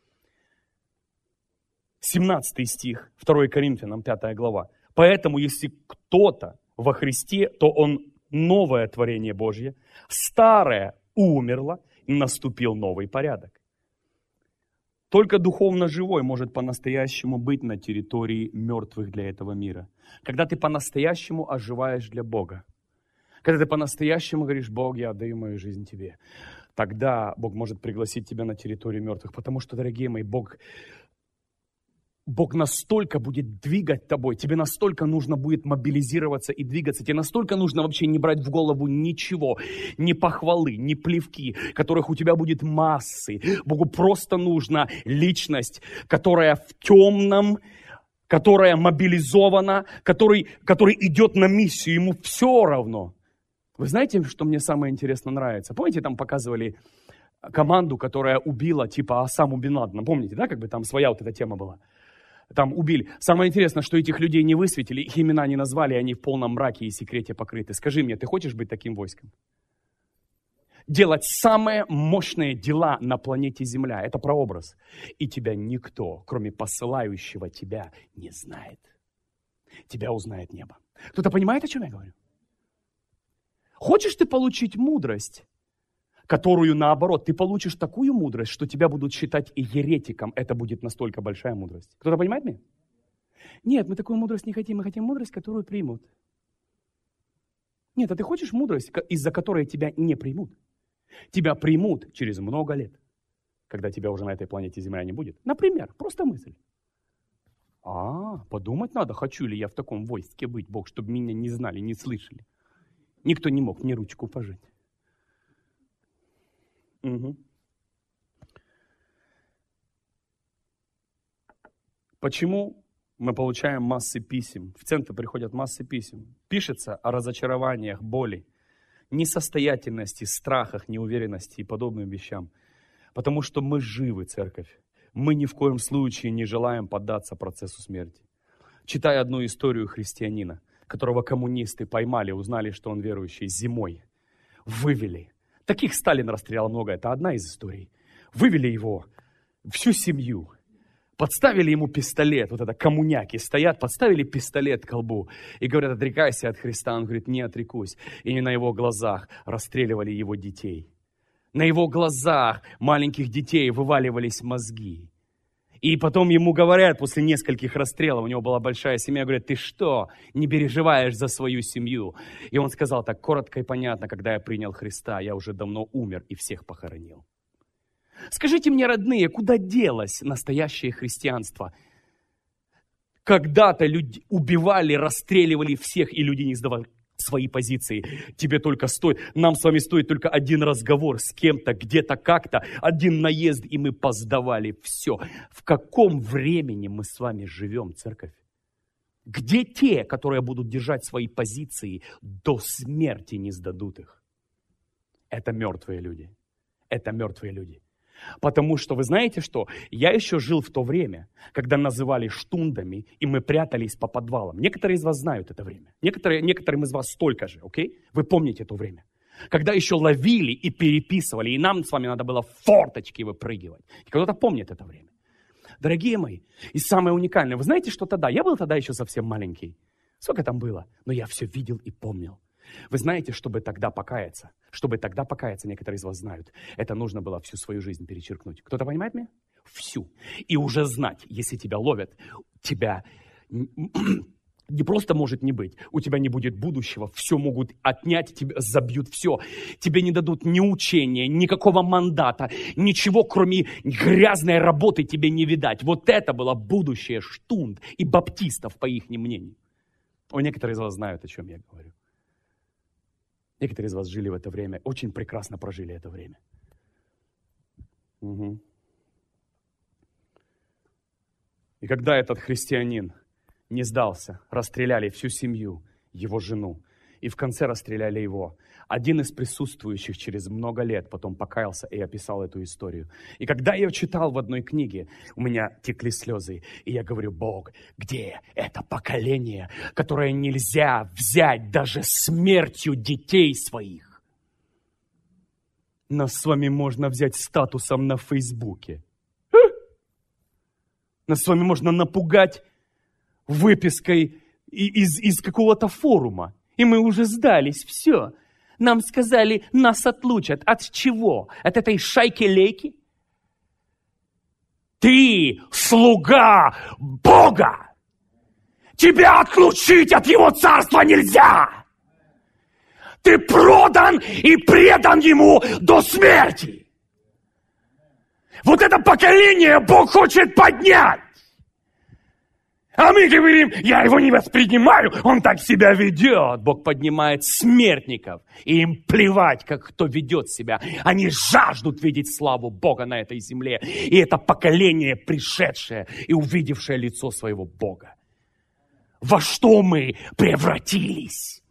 17 стих, 2 Коринфянам, 5 глава. Поэтому, если кто-то во Христе, то он новое творение Божье, старое умерло, и наступил новый порядок. Только духовно живой может по-настоящему быть на территории мертвых для этого мира. Когда ты по-настоящему оживаешь для Бога, когда ты по-настоящему говоришь, Бог, я отдаю мою жизнь тебе, тогда Бог может пригласить тебя на территорию мертвых. Потому что, дорогие мои, Бог настолько будет двигать тобой, тебе настолько нужно будет мобилизироваться и двигаться, тебе настолько нужно вообще не брать в голову ничего, ни похвалы, ни плевки, которых у тебя будет массы. Богу просто нужна личность, которая в темном, которая мобилизована, который идет на миссию, ему все равно. Вы знаете, что мне самое интересное нравится? Помните, там показывали команду, которая убила типа Осаму бин Ладена? Помните, да, как бы там своя вот эта тема была? Там убили. Самое интересное, что этих людей не высветили, их имена не назвали, они в полном мраке и секрете покрыты. Скажи мне, ты хочешь быть таким войском? Делать самые мощные дела на планете Земля. Это прообраз. И тебя никто, кроме посылающего тебя, не знает. Тебя узнает небо. Кто-то понимает, о чем я говорю? Хочешь ты получить мудрость, которую, наоборот, ты получишь такую мудрость, что тебя будут считать еретиком. Это будет настолько большая мудрость. Кто-то понимает меня? Нет, мы такую мудрость не хотим. Мы хотим мудрость, которую примут. Нет, а ты хочешь мудрость, из-за которой тебя не примут? Тебя примут через много лет, когда тебя уже на этой планете Земля не будет. Например, просто мысль. Подумать надо, хочу ли я в таком войске быть, Бог, чтобы меня не знали, не слышали. Никто не мог мне ручку пожать. Угу. Почему мы получаем массы писем? В центр приходят массы писем. Пишется о разочарованиях, боли, несостоятельности, страхах, неуверенности и подобным вещам. Потому что мы живы, церковь. Мы ни в коем случае не желаем поддаться процессу смерти. Читая одну историю христианина, которого коммунисты поймали, узнали, что он верующий, зимой, вывели. Таких Сталин расстрелял много, это одна из историй. Вывели его, всю семью, подставили ему пистолет, вот это коммуняки стоят, подставили пистолет к колбу и говорят, отрекайся от Христа. Он говорит, не отрекусь. И на его глазах расстреливали его детей. На его глазах маленьких детей вываливались мозги. И потом ему говорят, после нескольких расстрелов, у него была большая семья, говорят, ты что, не переживаешь за свою семью? И он сказал так коротко и понятно, когда я принял Христа, я уже давно умер и всех похоронил. Скажите мне, родные, куда делось настоящее христианство? Когда-то люди убивали, расстреливали всех, и люди не сдавали свои позиции. Тебе только стоит, нам с вами стоит только один разговор с кем-то, где-то, как-то, один наезд, и мы поздавали все. В каком времени мы с вами живем, церковь? Где те, которые будут держать свои позиции до смерти, не сдадут их? Это мертвые люди. Это мертвые люди. Потому что, вы знаете что? Я еще жил в то время, когда называли штундами, и мы прятались по подвалам. Некоторые из вас знают это время. Некоторым из вас столько же, окей? Вы помните то время. Когда еще ловили и переписывали, и нам с вами надо было в форточки выпрыгивать. И кто-то помнит это время. Дорогие мои, и самое уникальное, вы знаете, что тогда? Я был тогда еще совсем маленький. Сколько там было? Но я все видел и помнил. Вы знаете, чтобы тогда покаяться, некоторые из вас знают, это нужно было всю свою жизнь перечеркнуть. Кто-то понимает меня? Всю. И уже знать, если тебя ловят, тебя не просто может не быть, у тебя не будет будущего, все могут отнять, тебя забьют все. Тебе не дадут ни учения, никакого мандата, ничего, кроме грязной работы тебе не видать. Вот это было будущее штунд и баптистов, по их мнению. Некоторые из вас знают, о чем я говорю. Некоторые из вас жили в это время, очень прекрасно прожили это время. Угу. И когда этот христианин не сдался, расстреляли всю семью, его жену, и в конце расстреляли его. Один из присутствующих через много лет потом покаялся и описал эту историю. И когда я читал в одной книге, у меня текли слезы, и я говорю: Бог, где это поколение, которое нельзя взять даже смертью детей своих? Нас с вами можно взять статусом на Фейсбуке. Нас с вами можно напугать выпиской из какого-то форума. И мы уже сдались, все. Нам сказали, нас отлучат. От чего? От этой шайки-лейки? Ты слуга Бога! Тебя отлучить от Его царства нельзя! Ты продан и предан Ему до смерти! Вот это поколение Бог хочет поднять! А мы говорим: я его не воспринимаю, он так себя ведет. Бог поднимает смертников, и им плевать, как кто ведет себя. Они жаждут видеть славу Бога на этой земле. И это поколение, пришедшее и увидевшее лицо своего Бога. Во что мы превратились?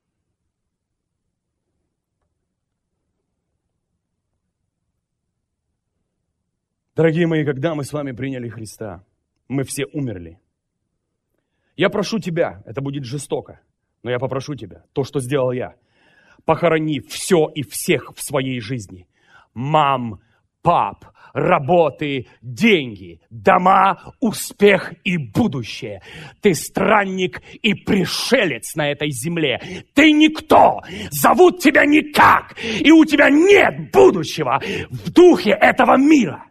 Дорогие мои, когда мы с вами приняли Христа, мы все умерли. Я прошу тебя, это будет жестоко, но я попрошу тебя, то, что сделал я, похорони все и всех в своей жизни. Мам, пап, работы, деньги, дома, успех и будущее. Ты странник и пришелец на этой земле. Ты никто, зовут тебя никак, и у тебя нет будущего в духе этого мира.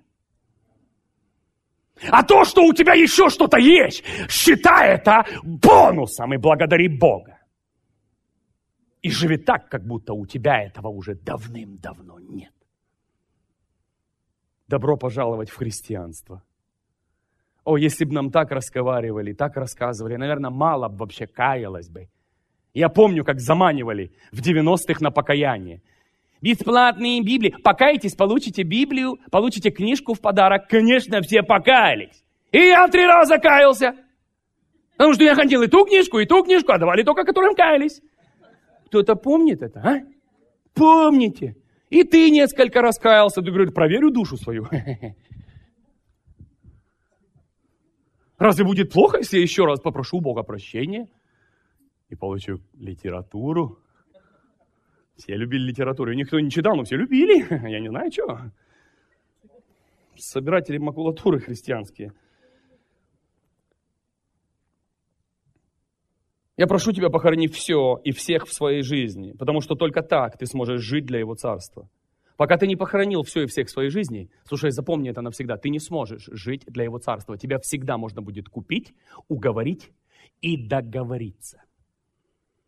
А то, что у тебя еще что-то есть, считай это бонусом и благодари Бога. И живи так, как будто у тебя этого уже давным-давно нет. Добро пожаловать в христианство. О, если бы нам так разговаривали, так рассказывали, наверное, мало бы вообще каялось бы. Я помню, как заманивали в 90-х на покаяние. Бесплатные Библии. Покайтесь, получите Библию, получите книжку в подарок. Конечно, все покаялись. И я 3 раза каялся. Потому что я хотел и ту книжку, а давали только, которым каялись. Кто-то помнит это, а? Помните. И ты несколько раз каялся. Ты говоришь: проверю душу свою. Разве будет плохо, если я еще раз попрошу у Бога прощения и получу литературу? Все любили литературу. Никто не читал, но все любили. Я не знаю, что. Собиратели макулатуры христианские. Я прошу тебя, похорони все и всех в своей жизни, потому что только так ты сможешь жить для Его царства. Пока ты не похоронил все и всех в своей жизни, слушай, запомни это навсегда, ты не сможешь жить для Его царства. Тебя всегда можно будет купить, уговорить и договориться.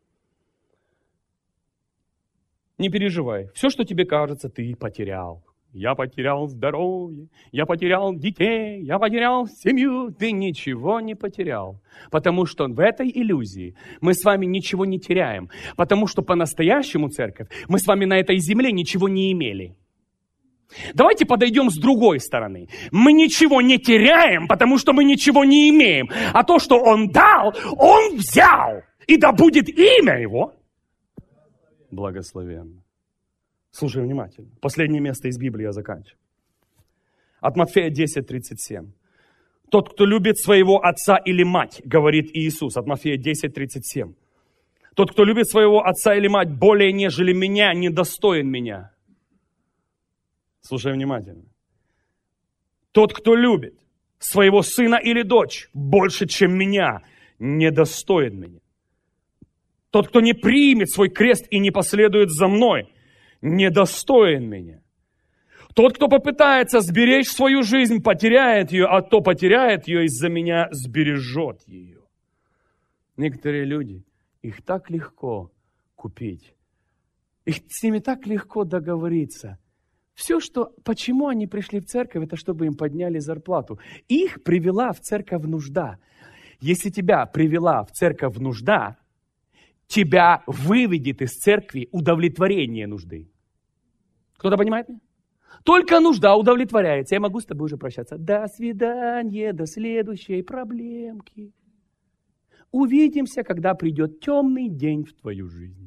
Не переживай. Все, что тебе кажется, ты потерял. я потерял здоровье, я потерял детей, я потерял семью. Ты ничего не потерял, потому что в этой иллюзии мы с вами ничего не теряем, потому что по-настоящему, церковь, мы с вами на этой земле ничего не имели. Давайте подойдем с другой стороны. Мы ничего не теряем, потому что мы ничего не имеем. А то, что Он дал, Он взял. И да будет имя Его благословенно. Слушай внимательно. Последнее место из Библии я заканчиваю. От Матфея 10:37. Тот, кто любит своего отца или мать, говорит Иисус. От Матфея 10:37. Тот, кто любит своего отца или мать более, нежели меня, недостоин меня. Слушай внимательно. Тот, кто любит своего сына или дочь больше, чем меня, недостоин меня. Тот, кто не примет свой крест и не последует за мной, недостоин меня. Тот, кто попытается сберечь свою жизнь, потеряет ее, а кто потеряет ее из-за меня, сбережет ее. Некоторые люди, их так легко купить. С ними так легко договориться. Все, почему они пришли в церковь, это чтобы им подняли зарплату. Их привела в церковь нужда. Если тебя привела в церковь нужда, тебя выведет из церкви удовлетворение нужды. Кто-то понимает меня? Только нужда удовлетворяется. Я могу с тобой уже прощаться. До свидания, до следующей проблемки. Увидимся, когда придет темный день в твою жизнь.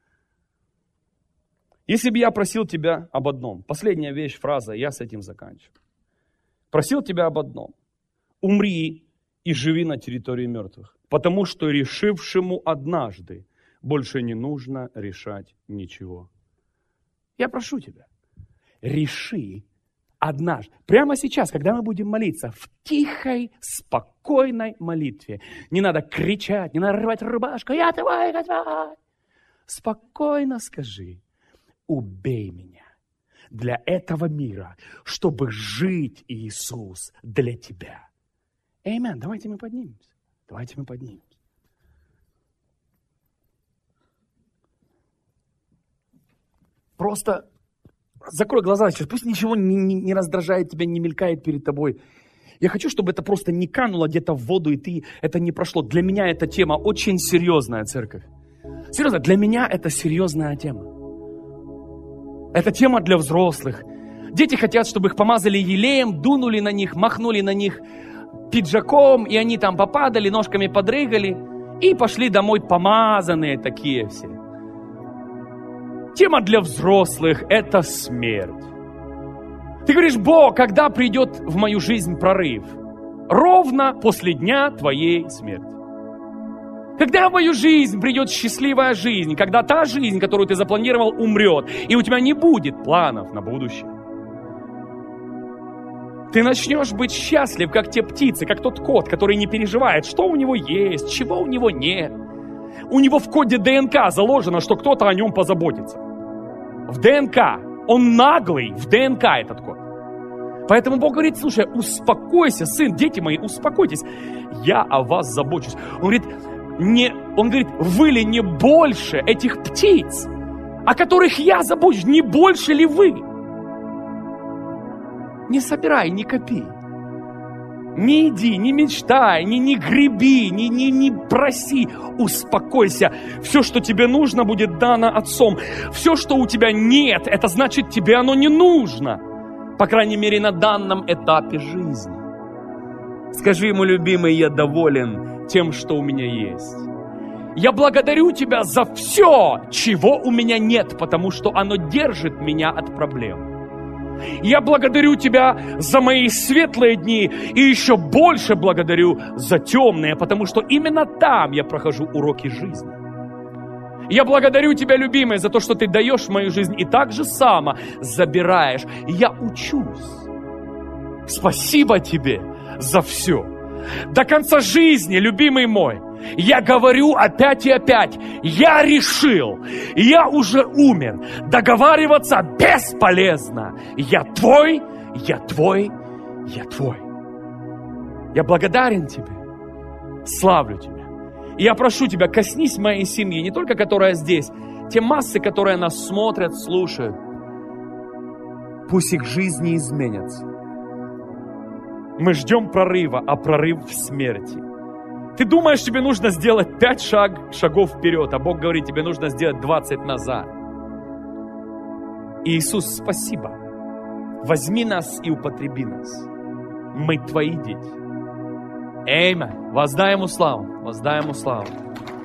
Если бы я просил тебя об одном, последняя вещь, фраза, я с этим заканчиваю. Просил тебя об одном. Умри и живи на территории мертвых. Потому что решившему однажды больше не нужно решать ничего. Я прошу тебя, реши однажды, прямо сейчас, когда мы будем молиться, в тихой, спокойной молитве. Не надо кричать, не надо рвать рубашку, я твой Господь. Спокойно скажи, убей меня для этого мира, чтобы жить, Иисус, для тебя. Аминь. Давайте мы поднимемся. Давайте мы поднимемся. Просто закрой глаза сейчас, пусть ничего не раздражает тебя, не мелькает перед тобой. Я хочу, чтобы это просто не кануло где-то в воду, и это не прошло. Для меня эта тема очень серьезная, церковь. Серьезно, для меня это серьезная тема. Это тема для взрослых. Дети хотят, чтобы их помазали елеем, дунули на них, махнули на них пиджаком, и они там попадали, ножками подрыгали, и пошли домой помазанные такие все. Тема для взрослых – это смерть. Ты говоришь, Бог, когда придет в мою жизнь прорыв? Ровно после дня твоей смерти. Когда в мою жизнь придет счастливая жизнь, когда та жизнь, которую ты запланировал, умрет, и у тебя не будет планов на будущее. Ты начнешь быть счастлив, как те птицы, как тот кот, который не переживает, что у него есть, чего у него нет. У него в коде ДНК заложено, что кто-то о нем позаботится. В ДНК. Он наглый, в ДНК этот кот. Поэтому Бог говорит, слушай, успокойся, сын, дети мои, успокойтесь. Я о вас забочусь. Он говорит, вы ли не больше этих птиц, о которых я забочусь, не больше ли вы? Не собирай, не копи. Не иди, не мечтай, не греби, не проси. Успокойся. Все, что тебе нужно, будет дано Отцом. Все, что у тебя нет, это значит, тебе оно не нужно. По крайней мере, на данном этапе жизни. Скажи ему, любимый, я доволен тем, что у меня есть. Я благодарю тебя за все, чего у меня нет, потому что оно держит меня от проблем. Я благодарю тебя за мои светлые дни и еще больше благодарю за темные, потому что именно там я прохожу уроки жизни. Я благодарю тебя, любимый, за то, что ты даешь в мою жизнь и так же само забираешь. Я учусь. Спасибо тебе за все. До конца жизни, любимый мой, я говорю опять и опять, я решил, я уже умер, договариваться бесполезно. Я твой, я твой, я твой. Я благодарен тебе, славлю тебя. И я прошу тебя, коснись моей семьи, не только которая здесь, те массы, которые нас смотрят, слушают. Пусть их жизни изменятся. Мы ждем прорыва, а прорыв в смерти. Ты думаешь, тебе нужно сделать 5 шагов вперед, а Бог говорит, тебе нужно сделать 20 назад. Иисус, спасибо. Возьми нас и употреби нас. Мы Твои дети. Аминь. Воздай Ему славу. Воздай Ему славу.